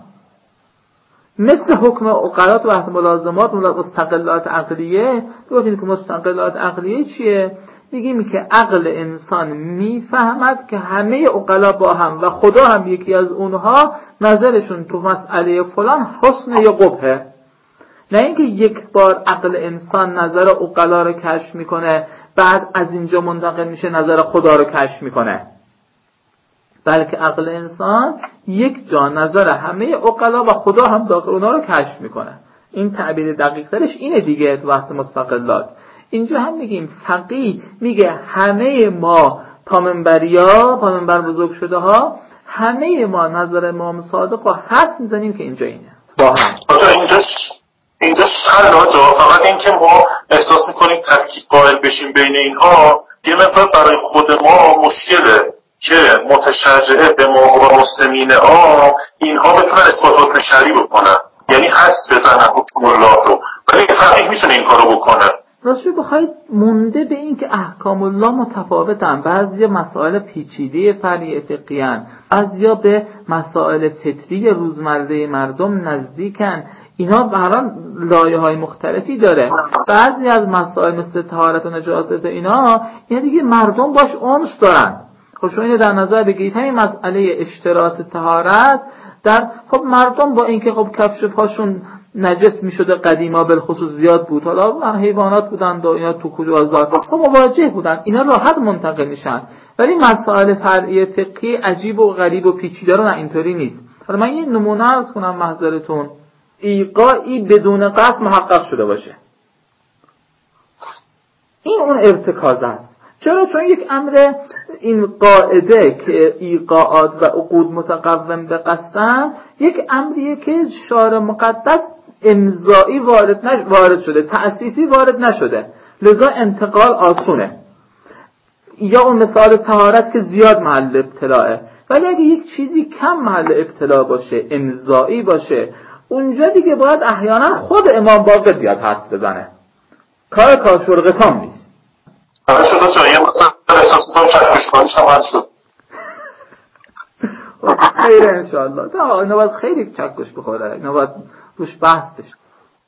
مثل حکم عقلات و بحث ملازمات و مستقلات عقلیه. بگوییم که مستقلات عقلیه چیه؟ میگیم که عقل انسان میفهمد که همه عقلا با هم و خدا هم یکی از اونها نظرشون تو مسئله فلان حسن یا قبحه. نه اینکه یک بار عقل انسان نظر عقلا رو کشف میکنه بعد از اینجا منتقل میشه نظر خدا رو کشف میکنه، بلکه عقل انسان یک جا نظر همه عقلا و خدا هم داخل اونا رو کشف میکنه. این تعبیر دقیق ترش اینه دیگه. تو وقت مستقلات اینجا هم میگیم فقیه میگه همه ما پامنبریا، پامنبر بزرگ شده ها، همه ما نظر امام صادق رو حدس میزنیم که اینجا اینه با هم. اینجا اینجا حل آجا، فقط این که ما احساس میکنیم تفکیک قائل بشیم بین اینها یه مقدار برای خود ما مشکله که متشرعه به ما و مسلمین آ اینها بتونن اثبات حکم شرعی بکنن، یعنی حدس بزنن حکم الله رو، ولی فقیه میتونه این کارو بکنه. راستش بخواید مونده به این که احکام الله متفاوتن، بعضی مسائل پیچیده فرعی فقهی ان، بعضیا به مسائل فطری روزمره مردم نزدیکن، اینا به هر حال لایه‌های مختلفی داره. بعضی از مسائل مثل طهارت و نجاست اینا اینا دیگه مردم باش انس دارن. خب شما اینو در نظر بگیرید، همین مسئله اشتراط طهارت در خب مردم با اینکه خب کفش پاشون نجس میشده قدیما بالخصوص زیاد بود، حالا من حیوانات بودن و اینا تو کوچه بازار خب مواجه بودن، اینا راحت منتقل میشن. ولی مسائل فرعی فقهی عجیب و غریب و پیچیده رو نه اینطوری نیست. حالا من یه نمونه عرض کنم محضرتون. ایقاعی بدون قصد محقق شده باشه، این اون ارتکاز است. چرا؟ چون یک امر این قاعده که ایقاعات و عقود متقوم به قصدن یک امریه که شارع مقدس امضایی وارد نش... وارد شده، تأسیسی وارد نشده، لذا انتقال آسونه. یا اون مثال طهارت که زیاد محل ابتلاعه، ولی اگه یک چیزی کم محل ابتلا باشه، امضایی باشه، اونجا دیگه باید احیانا خود امام باقر بیاد حدس بزنه، کار کاشف‌الغطام نیست. آره شده جایی مثلا احساس میکنم چکش کنیش هم هست خیلی انشاءالله تا اینا باید خیلی چکش بخوره، اینا باید روش بحث بشه.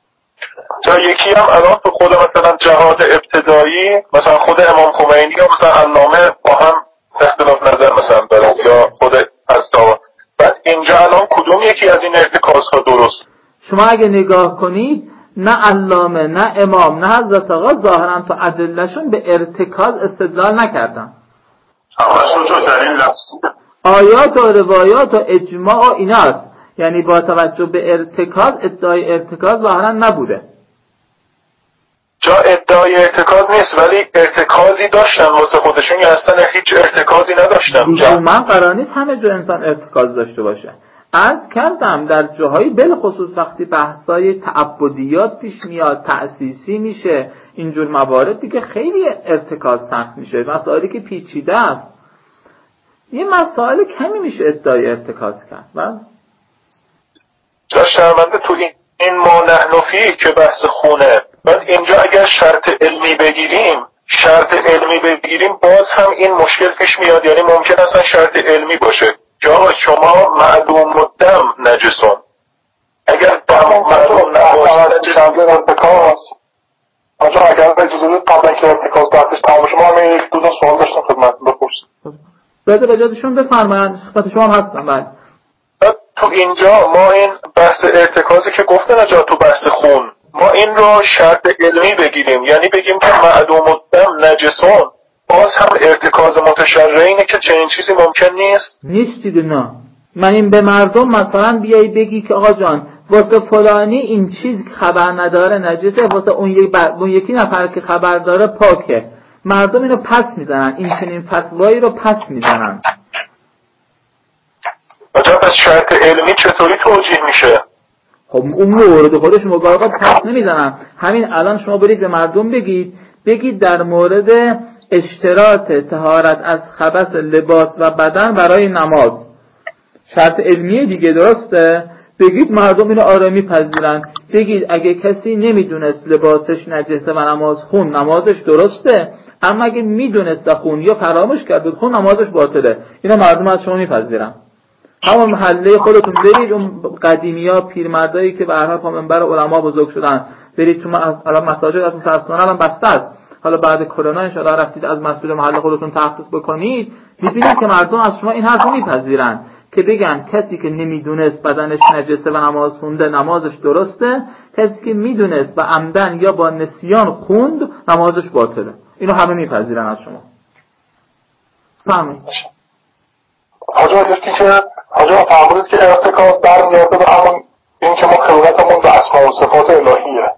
تا یکی هم الان تو خود مثلا جهاد ابتدایی مثلا خود امام خمینی یا مثلا علامه با هم اختلاف نظر مثلا دارن یا خود اصحاب. بعد اینجا الان کدوم یکی از این ارتکازها درست؟ شما اگه نگاه کنید نه علامه نه امام نه حضرت آقا ظاهرا تو ادلهشون به ارتکاز استدلال نکردن. همشون جو در این لفظی آیات و روایات و اجماع و ایناست، یعنی با توجه به ارتکاز ادعای ارتکاز ظاهرا نبوده. جا ادعای ارتکاز نیست ولی ارتکازی داشتن واسه خودشون یا اصلا هیچ ارتکازی نداشتن. من قرار نیست همه جا انسان ارتکاز داشته باشه. عرض کردم در جاهای بالخصوص وقتی بحثای تعبدیات پیش میاد، تأسیسی میشه، اینجور موارد دیگه خیلی ارتکاز سخت میشه. مسائلی که پیچیده است یه مسائل کمی میشه ادعای ارتکاز کرد. من جا شرمنده تو این این ما نحن فیه که بحث خونه. بعد اینجا اگر شرط علمی بگیریم شرط علمی بگیریم باز هم این مشکل پیش میاد. یعنی ممکن اصلا شرط علمی باشه جا شما معلوم الدم نجسون، اگر دم معلوم نباشه نجس ارتکاز. آنجا اگر اجازه بدید قبل اینکه ارتکاز بحثش تمام شما همه یک دو تا سوال داشتم خدمتتون بپرسم. بده بجازشون بفرمایید خدمت شما هم هستم. من تو اینجا ما این بحث ارتکازی که گفتن نجا تو بحث خون ما این رو شرط علمی بگیریم، یعنی بگیم که معلوم الدم نجسون، باز هم ارتکاز متشرع اینه که چنین چیزی ممکن نیست. نیست دیگه. نه من این به مردم مثلا بیایی بگی که آقا جان واسه فلانی این چیز خبر نداره نجسه، واسه اون, یک بر... اون یکی نفر که خبر داره پاکه، مردم اینو پس میزنن، این چنین فتوایی رو پس میزنن. آجا پس شرط علمی چطوری توجیه میشه؟ خب اون مورد خودش مقاومت پس نمیزنن. همین الان شما برید به مردم بگید بگید در مورد اشتراط طهارت از خبث لباس و بدن برای نماز شرط علمی دیگه درسته، بگید مردم اینو آرامی پذیرن. بگید اگه کسی نمیدونست لباسش نجسه و نماز خون نمازش درسته، اما اگه میدونست خون یا فراموش کرد خون نمازش باطله. اینا مردم از شما میپذیرن. همون محله خودتون برید اون قدیمی‌ها پیرمردایی که به هر حال پا منبر علما بزرگ شدن برید چون الان مساجد از متأسفانه الان بسته است. حالا بعد کرونا ان شاءالله رفتید از مسجد محله خودتون تحقیق بکنید می‌بینید که مردم از شما این حرفو میپذیرن که بگن کسی که نمیدونست بدنش نجسه و نماز خونده نمازش درسته، کسی که میدونست و عمدن یا با نسیان خوند نمازش باطله. اینو همه میپذیرن از شما. فهمید؟ حاجا گفتی که حاجا فرمودید که ارتکاز برمیگرده به همون این که ما خلقتمون به اسماء و صفات الهیه.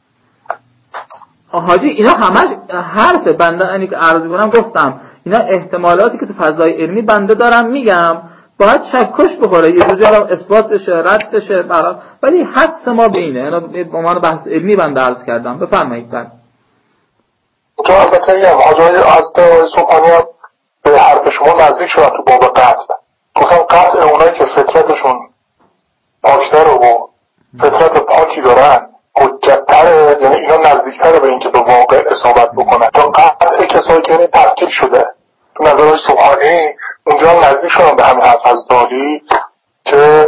حاجی اینا همش حرفه. بنده اینی که عرض کنم گفتم اینا احتمالاتی که تو فضای علمی بنده دارم میگم باید شکش بخوره یه جوری هم اثبات بشه رد بشه برای، ولی حدس ما به اینه. اینا به عنوان بحث علمی بنده عرض کردم. بفرمایید. بعد تو البته میگم حاجا از دعای سبحانی هم به حرف شما نزدیک شدن تو باب قطع. گفتم قطع اونایی که فطرتشون پاکتر و فطرت پاکی دارن حجت‌تره، یعنی اینا نزدیکتره به اینکه به واقع اصابت بکنن تا قطع کسایی که یعنی تفکیک شده. تو نظرهای سبحانی اونجا هم نزدیک شدن به همین حرف از دالی که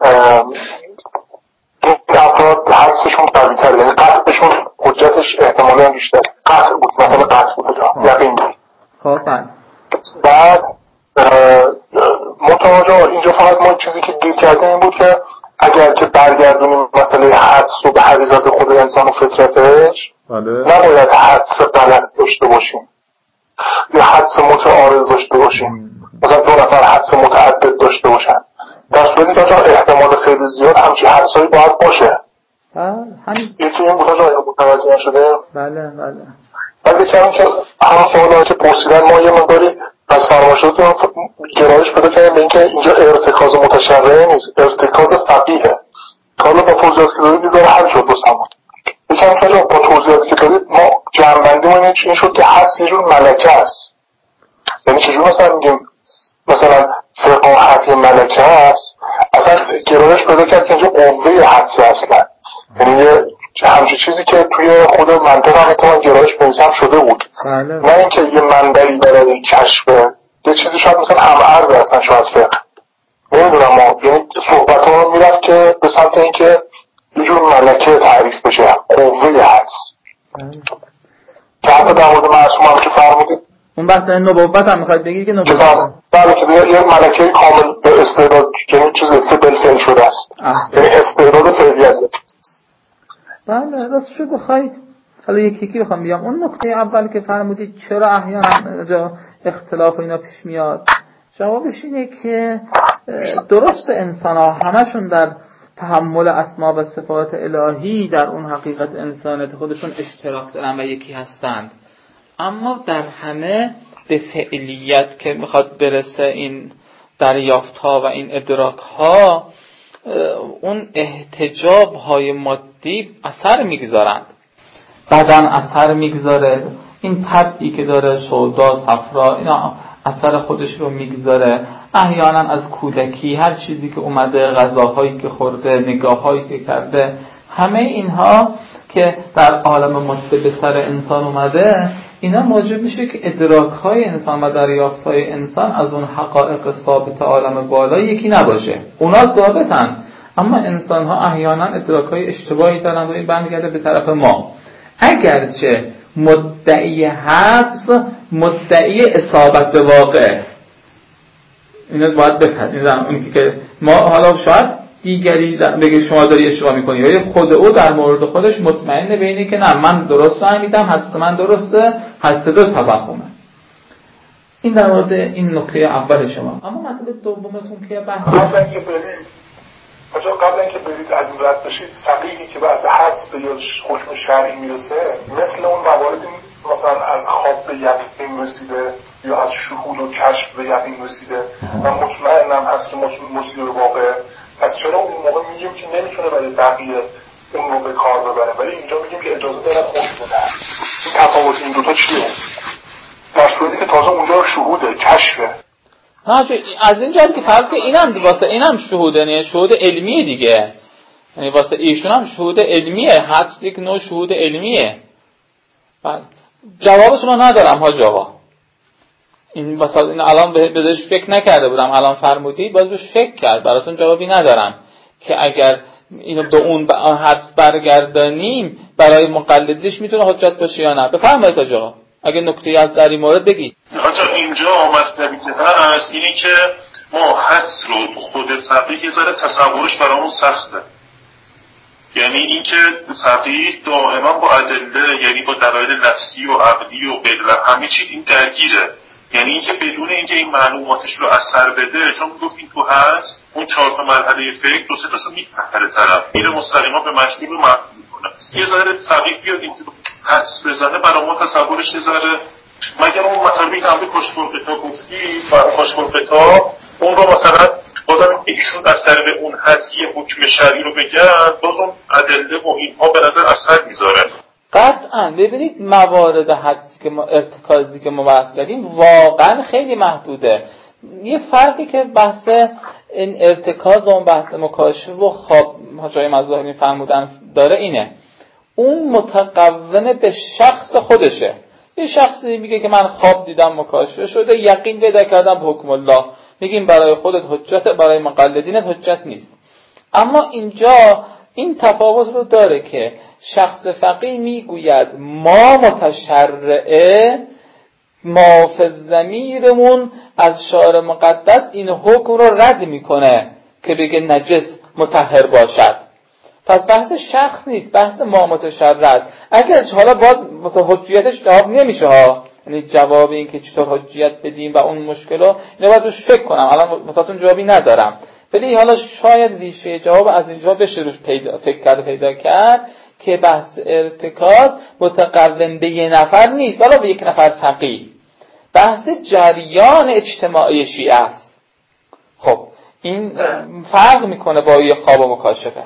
این افراد حدسشون قوی‌تره، یعنی قطعشون حجتش احتمالاً بیشتر. قطع بود مثلا قطع بود اونجا یقین بود. خب بعد متوجه اینجا فقط ما چیزی که گیر کردیم این بود که اگر که برگردونیم مسئله حدس رو به حقیقت خود انسان و فطرتش نباید حدس غلط داشته باشیم یا حدس متعارض داشته باشیم، مثلا دو نفر حدس متعدد داشته باشن. در صورتی که احتمال خیلی زیاد همچی حدسایی باید باشه. یکی این بودا جایی متوجه نشده. بله بله. بعد کمی که همه سوالی که پرسیدن ما یه مقداری از فرماشتون گرایش پیدا کردیم به اینکه اینجا ارتکاز متشرع نیست، ارتکاز فقیه. حالا با توضیحاتی که دادید دیزاره حل شد بس همون. یکم که با توضیحاتی که دادید ما جمع‌بندی ما این شد که حدس یه جور ملکه است. یعنی چجور مثلا میگیم مثلا فقاهت ملکه است، اصلا گرایش پیدا کرد که اینجا قوه حدس اصلا، یعنی یه همچین چیزی که توی خود منطق هم اتفاقا گرایش بنویسم شده بود، نه اینکه یه منبعی برای کشفه، یه چیزی شاید مثلا هم عرض اصلا شاید فقه، نمیدونم ما، یعنی صحبت ها میرفت که به سمت اینکه یه جور ملکه تعریف بشه، قوه حدس که حتی در مورد معصوم هم که فرمودید اون بحث نبوت هم میخواید بگید که نبوت بله که یه ملکه کامل به استعداد، یعنی چیز بالفعل شده است، یعنی استعداد فعلیت. بله راستشو بخواید حالا یکی یکی بخوام بیام، اون نکته اول که فرمودید چرا احیانا جا اختلاف و اینا پیش میاد، جوابش اینه که درست انسان ها همشون در تحمل اسما و صفات الهی در اون حقیقت انسانیت خودشون اشتراک دارن و یکی هستند، اما در همه به فعلیت که میخواد برسه این دریافت ها و این ادراک ها، اون احتجاب های مادی اثر میگذارند، بدن اثر میگذاره، این طبعی که داره سودا صفرا اینا اثر خودش رو میگذاره، احیانا از کودکی هر چیزی که اومده، غذاهایی که خورده، نگاههایی که کرده، همه اینها که در عالم ماده به سر انسان اومده، اینا موجب میشه که ادراک‌های انسان و دریافت‌های انسان از اون حقایق ثابت عالم بالا یکی نباشه. اونا ثابتن، اما انسان‌ها احیانا ادراک‌های اشتباهی دارن و این برمیگرده به طرف ما. اگرچه مدعی حدس مدعی اصابت به واقع، اینو باید بفهمید. اون که ما حالا شاید دیگری بگه شما داری اشتباه می‌کنی، ولی خود او در مورد خودش مطمئنه به اینه که نه من درست فهمیدم، حدس من درسته، حدس دو توهمه. این در مورد این نکته اول شما. اما مطلب دومتون که بحث قبل اینکه برید آجا قبل اینکه برید از این رد بشید، فقیهی که بعد حدس به یا حکم شرعی میرسه مثل اون مواردی مثلا از خواب به یقین رسیده یا از شهود و کشف به یقین رسیده و مطمئنم هست که مسیر واقع، پس چرا اون موقع میگیم که نمیتونه برای بقیه اون رو به کار ببره، ولی اینجا میگیم که اجازه داره حکم بده؟ این تفاوت این دوتا چیه؟ در صورتی که تازه اونجا شهوده، کشفه. ها از این جهت که فرض که اینم واسه اینم شهوده، نه شهود علمیه دیگه، یعنی واسه ایشون هم شهود علمیه، حدس یک نوع شهود علمیه. بعد جوابتون رو ندارم حاج آقا، این واسه این الان بهش فکر نکرده بودم، الان فرمودید باز بهش فکر کرد، براتون جوابی ندارم که اگر اینو به اون حدس برگردانیم برای مقلدیش میتونه حجت باشه یا نه. بفرمایید حاج آقا اگه نکته‌ای از در این مورد بگید. حتی اینجا مطلبی که هست اینه که ما حدس رو تو خود فقیه یه ذره تصورش برامون سخته، یعنی اینکه فقیه دائما با ادله، یعنی با دلایل نفسی و عقلی و غیره همه چی این درگیره، یعنی اینکه بدون اینکه این معلوماتش رو اثر بده، چون گفت این تو هست اون چهار تا مرحله فکر دو سه تاشو میپره طرف میره مستقیما به مشهور معلوم میکنه. یه ذره فقیه بیاد این حدس بزنه برای ما تصورش یه ذره، مگر اون مطلبی که هم به کشکورقتا گفتی برای کشکورقتا اون رو مثلا بازم ایشون اثر به اون حدی حکم شرعی رو بگن، باز اون ادله و اینها به نظر اثر میذاره. قطعا ببینید موارد حدسی که ما ارتکازی که ما بحث کردیم واقعا خیلی محدوده. یه فرقی که بحث این ارتکاز و اون بحث مکاشفه و خواب حاجای مظاهری فرمودن داره اینه، اون متقوم به شخص خودشه. یه شخصی میگه که من خواب دیدم مکاشفه شده، یقین پیدا کردم به حکم الله، میگیم برای خودت حجت، برای مقلدینت حجت نیست. اما اینجا این تفاوت رو داره که شخص فقیه میگوید ما متشرعه، ما فی الضمیرمون از شارع مقدس این حکم رو رد میکنه که بگه نجس مطهر باشد. پس بحث شخص نیست، بحث ما متشرع. اگر حالا باز حجیتش جواب نمیشه ها، یعنی جواب این که چطور حجیت بدیم و اون مشکلو اینو باید روش فکر کنم، الان مثلا جوابی ندارم، ولی حالا شاید ریشه جواب از اینجا بشه روش پیدا فکر کرد پیدا کرد که بحث ارتکاز متقوم به یه نفر نیست ولی به یک نفر فقیه، بحث جریان اجتماعی شیعه است. خب این فرق میکنه با یه خواب و مکاشفه.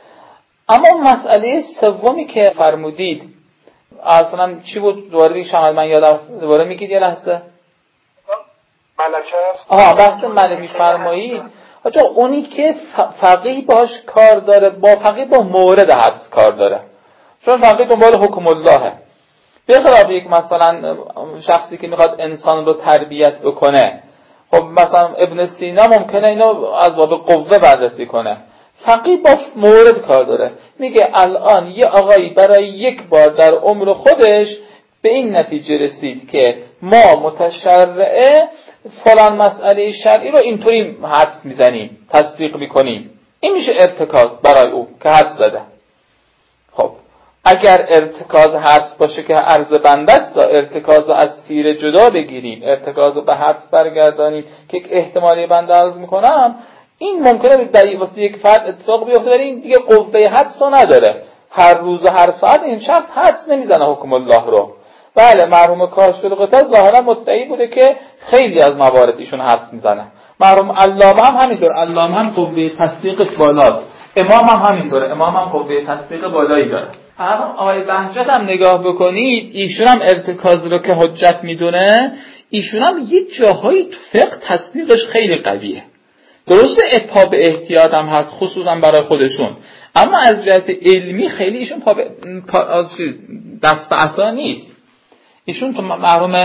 اما مسئله سومی که فرمودید اصلا چی بود؟ دوباره بگید شما من یادم، دوباره میگید یه لحظه. ملکه است. آها بحث ملک می‌فرمایید. آجا اونی که فقیه باش کار داره، با فقیه با مورد حدس کار داره، چون فقیه دنبال حکم اللهه. به خلاف یک مثلا شخصی که میخواد انسان رو تربیت بکنه، خب مثلا ابن سینا ممکنه اینو از باب قوه بررسی کنه، فقیه با مورد کار داره. میگه الان یه آقایی برای یک بار در عمر خودش به این نتیجه رسید که ما متشرعه فلان مسئله شرعی رو اینطوری حدس میزنیم، تصدیق میکنیم، این میشه ارتکاز برای او که حدس زده. خب اگر ارتکاز حدس باشه که عرض بنده است، ارتکاز رو از سیر جدا بگیریم، ارتکاز رو به حدس برگردانیم که یک احتمالی بنده عرض میکنم، این ممکنه در واسه یک فرد اتفاق بیفته، ولی این دیگه قوه حدس رو نداره. هر روز و هر ساعت این شخص حدس نمیزنه حکم الله رو. بله مرحوم کاشف القطع ظاهرا مدعی بوده که خیلی از موارد ایشون حدس میزنه. مرحوم علامه هم همینطور، علامه هم قوه تصدیقش بالاست. امام هم همینطوره، امام هم قوه تصدیق بالایی داره. اما آقای بهجت هم نگاه بکنید، ایشون هم ارتکاز رو که حجت میدونه، ایشون هم یه جاهایی تو فقه تصدیقش خیلی قویه. درسته پا به احتیاط هم هست خصوصا برای خودشون، اما از جهت علمی خیلی ایشون پا به پا دست به عصا نیست. ایشون تو محروم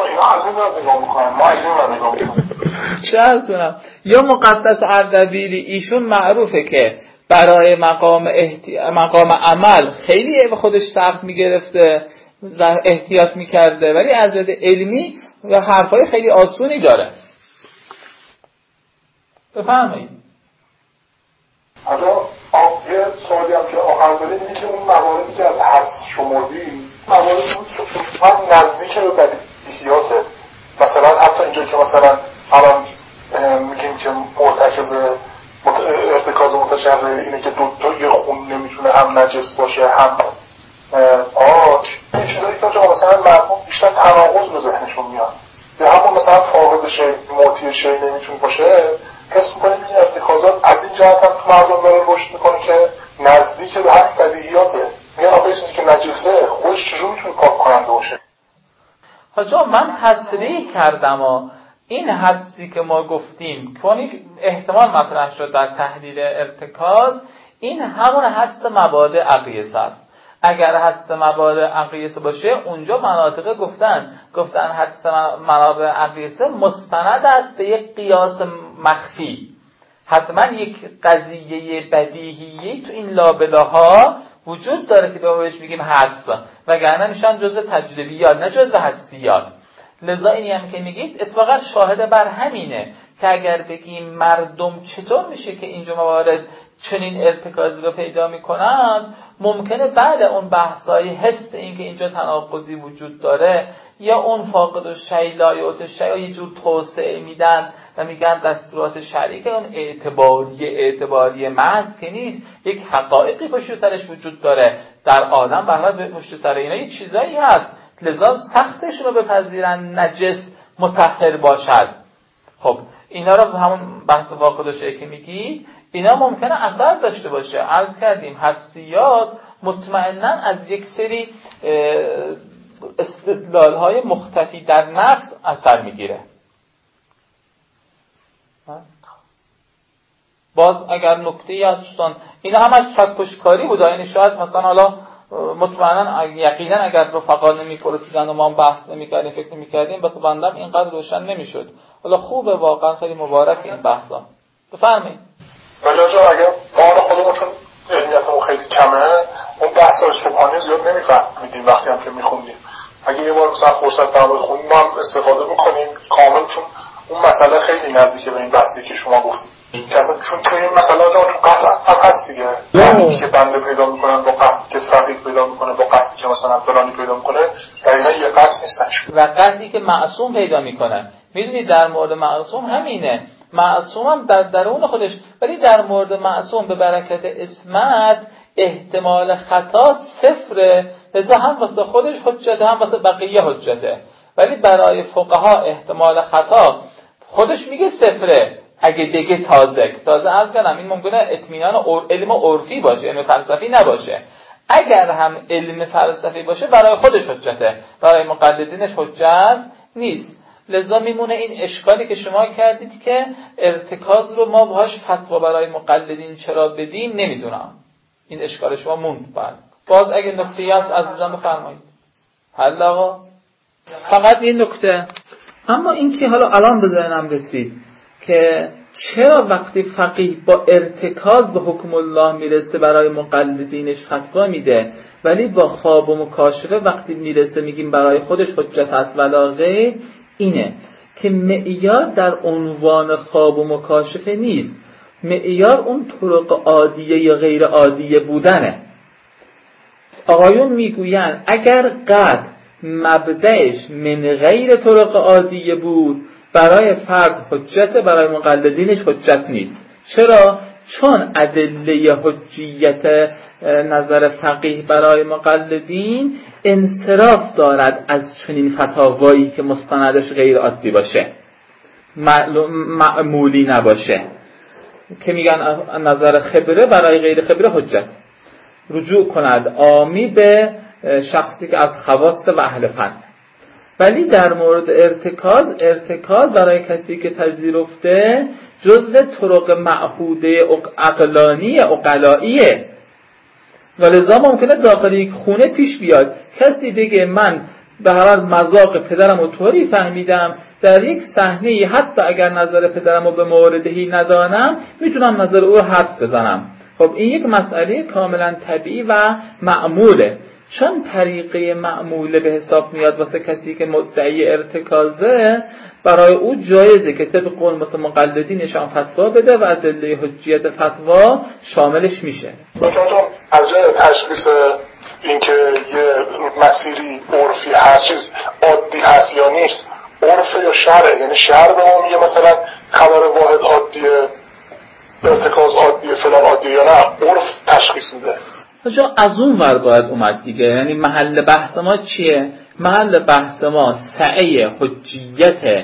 چرتونم یا مقدس اردبیلی، ایشون معروفه که برای مقام احتی... مقام عمل خیلی به خودش سخت میگرفته و احتیاط میکرده، ولی از جهت علمی و حرفای خیلی آسونی داره. بفرمایید. حالا یه سوالی هم که آخر داریم اینه که اون مواردی که از حدس شمردی مواردی بود که من نزدیک به بدیهیاته. مثلا حتی اینجا که مثلا الان میگیم که مرتکز ارتکاز متشرع اینه که دو تا یه خون نمیتونه هم نجس باشه هم پاک. این چیزایی که مثلا مرحوم بیشتر تناقض به ذهنشون میاد، یا همون مثلا فاقد شی معطی شی نمیتونه باشه، حس میکنیم این ارتکازات از این جهت هم تو مردم داره رشد میکنه که نزدیک به همین بدیهیاته. میگن آقا یه چیزی که نجسه خودش چجور میتونه پاک کننده باشه؟ حاجا من تصریح کردم و این حدسی که ما گفتیم کنی احتمال مطرح شد در تحلیل ارتکاز، این همون حدس مبادئ عقیسه است. اگر حدس مبادئ عقیسه باشه اونجا مناطق گفتن گفتن حدس مبادئ عقیسه مستند است به یک قیاس مخفی. حتما یک قضیه بدیهیه تو این لابلاها وجود داره که به بهش میگیم حدس، وگرنه میشن جزء تجربیات نه جزء حدسیات. لذا اینی هم که میگید اتفاقا شاهد بر همینه که اگر بگیم مردم چطور میشه که اینجا موارد چنین ارتکازی رو پیدا میکنن، ممکنه بعد اون بحثای حس این که اینجا تناقضی وجود داره یا اون فاقد و شیء لایعت شیء یه جور توسعه میدن و میگن دستورات شرعی که اون اعتباری اعتباری محض که نیست، یک حقایقی پشت سرش وجود داره در آدم، بهره پشت سر اینا یه چیزایی هست، لذا سختش رو بپذیرن نجس مطهر باشد. خب اینا رو همون بحث واقع داشته که میگی اینا ممکنه اثر داشته باشه. عرض کردیم حدسیات مطمئناً از یک سری استدلال‌های مختفی در نفس اثر میگیره. باز اگر نکته‌ای هستن اینا هم از چکشکاری بود، یعنی شاید مثلا حالا مطمئناً یقینا اگر رفقا نمی‌پرسیدن و ما هم بحث نمی‌کردیم فکر نمی‌کردیم بس بندم اینقدر روشن نمی‌شد. حالا خوبه، واقعا خیلی مبارک این بحثا. بفرمایید. ولی اگر ما خودمون چون علمیتمون خیلی کمه اون بحث‌های صبحانه زیاد نمی‌فهمیدیم وقتی هم که می‌خوندیم. اگه یه بار مثلا فرصت داریم بخونیم ما هم استفاده بکنیم کامل، چون اون مسئله خیلی نزدیکه به این بحثی که شما گفتید. چون توی این مسئله تو قطعا هست دیگه، قطعی که بنده پیدا میکنن با قطعی که فقیه پیدا میکنه با قطعی که مثلا فلانی پیدا میکنه دقیقا یه قطع نیستن، و قطعی که معصوم پیدا میکنه. میدونید در مورد معصوم همینه، معصوم هم در درون خودش، ولی در مورد معصوم به برکت اسمت احتمال خطا صفره، لذا هم واسه خودش حجته هم واسه بقیه حجته، ولی برای فقها احتمال خطا خودش میگه صفره. اگه بگه تازه تازه عرض کنم این ممکنه اطمینان اور علم عرفی باشه، علم فلسفی نباشه. اگر هم علم فلسفی باشه برای خودش حجته، برای مقلدینش حجت نیست. لذا میمونه این اشکالی که شما کردید که ارتکاز رو ما باهاش فتوا برای مقلدین چرا بدیم نمیدونم. این اشکال شما موند. بعد باز اگه نکته هست عزیزان بفرمایید. حل آقا. فقط این نکته. اما این که حالا الان به ذهنم رسید که چرا وقتی فقیه با ارتکاز به حکم الله میرسه برای مقلدینش فتوا میده، ولی با خواب و مکاشفه وقتی میرسه میگیم برای خودش حجت هست ولا غیر، اینه که معیار در عنوان خواب و مکاشفه نیست، معیار اون طرق عادیه یا غیر عادیه بودنه. آقایون میگوین اگر قد مبدأش من غیر طرق عادیه بود برای فرد حجت، برای مقلدینش حجت نیست. چرا؟ چون ادله حجیت نظر فقیه برای مقلدین انصراف دارد از چنین فتاوایی که مستندش غیر عادی باشه، معمولی نباشه، که میگن نظر خبره برای غیر خبره حجت. رجوع کند عامی به شخصی که از خواص و اهل فن. ولی در مورد ارتکاز، ارتکاز برای کسی که پذیرفته جزء طرق معهوده عقلانی عقلاییه، ولذا ممکنه داخل یک خونه پیش بیاد کسی بگه من به هر حال مذاق پدرم رو طوری فهمیدم، در یک صحنه حتی اگر نظر پدرم رو به موردهی ندانم میتونم نظر او رو حدس بزنم. خب این یک مسئله کاملا طبیعی و معموله، چون طریقه معموله به حساب میاد واسه کسی که مدعی ارتکازه، برای او جایزه که طبق قول مثل مقلدینشان فتوا بده و ادله حجیت فتوا شاملش میشه. مثلا از تشخیص اینکه یه مسیری عرفی هست چیز عادی هست یا نیست، عرف یا شرع، یعنی شرع به ما میگه مثلا خبر واحد عادیه، ارتکاز عادیه، فلان عادیه یا نه، عرف تشخیص میده. جا از اون ور باید اومد دیگه. یعنی محل بحث ما چیه؟ محل بحث ما سعی حجیت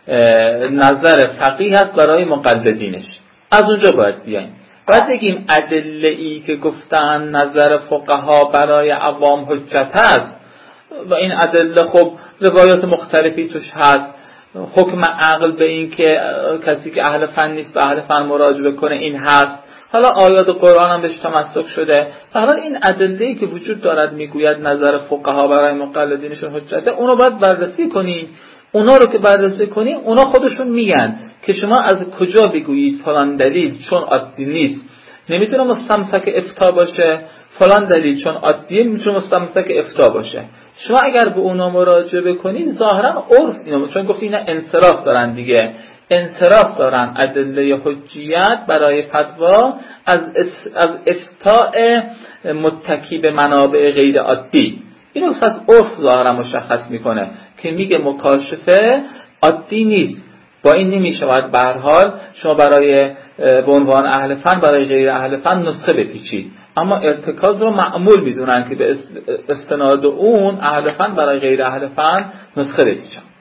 نظر فقیه هست برای مقلدینش. از اونجا باید بیایم. باید بگیم ادله ای که گفتن نظر فقها برای عوام حجت هست و این ادله خب روایات مختلفی توش هست، حکم عقل به این که کسی که اهل فن نیست به اهل فن مراجعه کنه این هست، حالا آیات قرآن هم بهش تمسک شده. حالا این ادله‌ای که وجود دارد میگوید نظر فقها برای مقلدینشون حجته، اونو باید بررسی کنین. اونا رو که بررسی کنین اونا خودشون میگن که شما از کجا بگویید فلان دلیل چون عادی نیست نمیتونه مستمسک افتاء باشه، فلان دلیل چون عادیه میتونه مستمسک افتاء باشه. شما اگر به اونا مراجعه بکنید ظاهرا عرف اینو، چون گفت اینا انصراف دارن دیگه، انصراف دارن ادله حجیت برای فتوا از از افتاء متکی به منابع غیر عادی. اینو پس عرف ظاهرا مشخص میکنه که میگه مکاشفه عادی نیست. با این نمیشود به هر حال شما برای به عنوان اهل فن برای غیر اهل فن نسخه بپیچید، اما ارتکاز رو معمول میدونن که به استناد اون اهل فن برای غیر اهل فن نسخه بپیچن.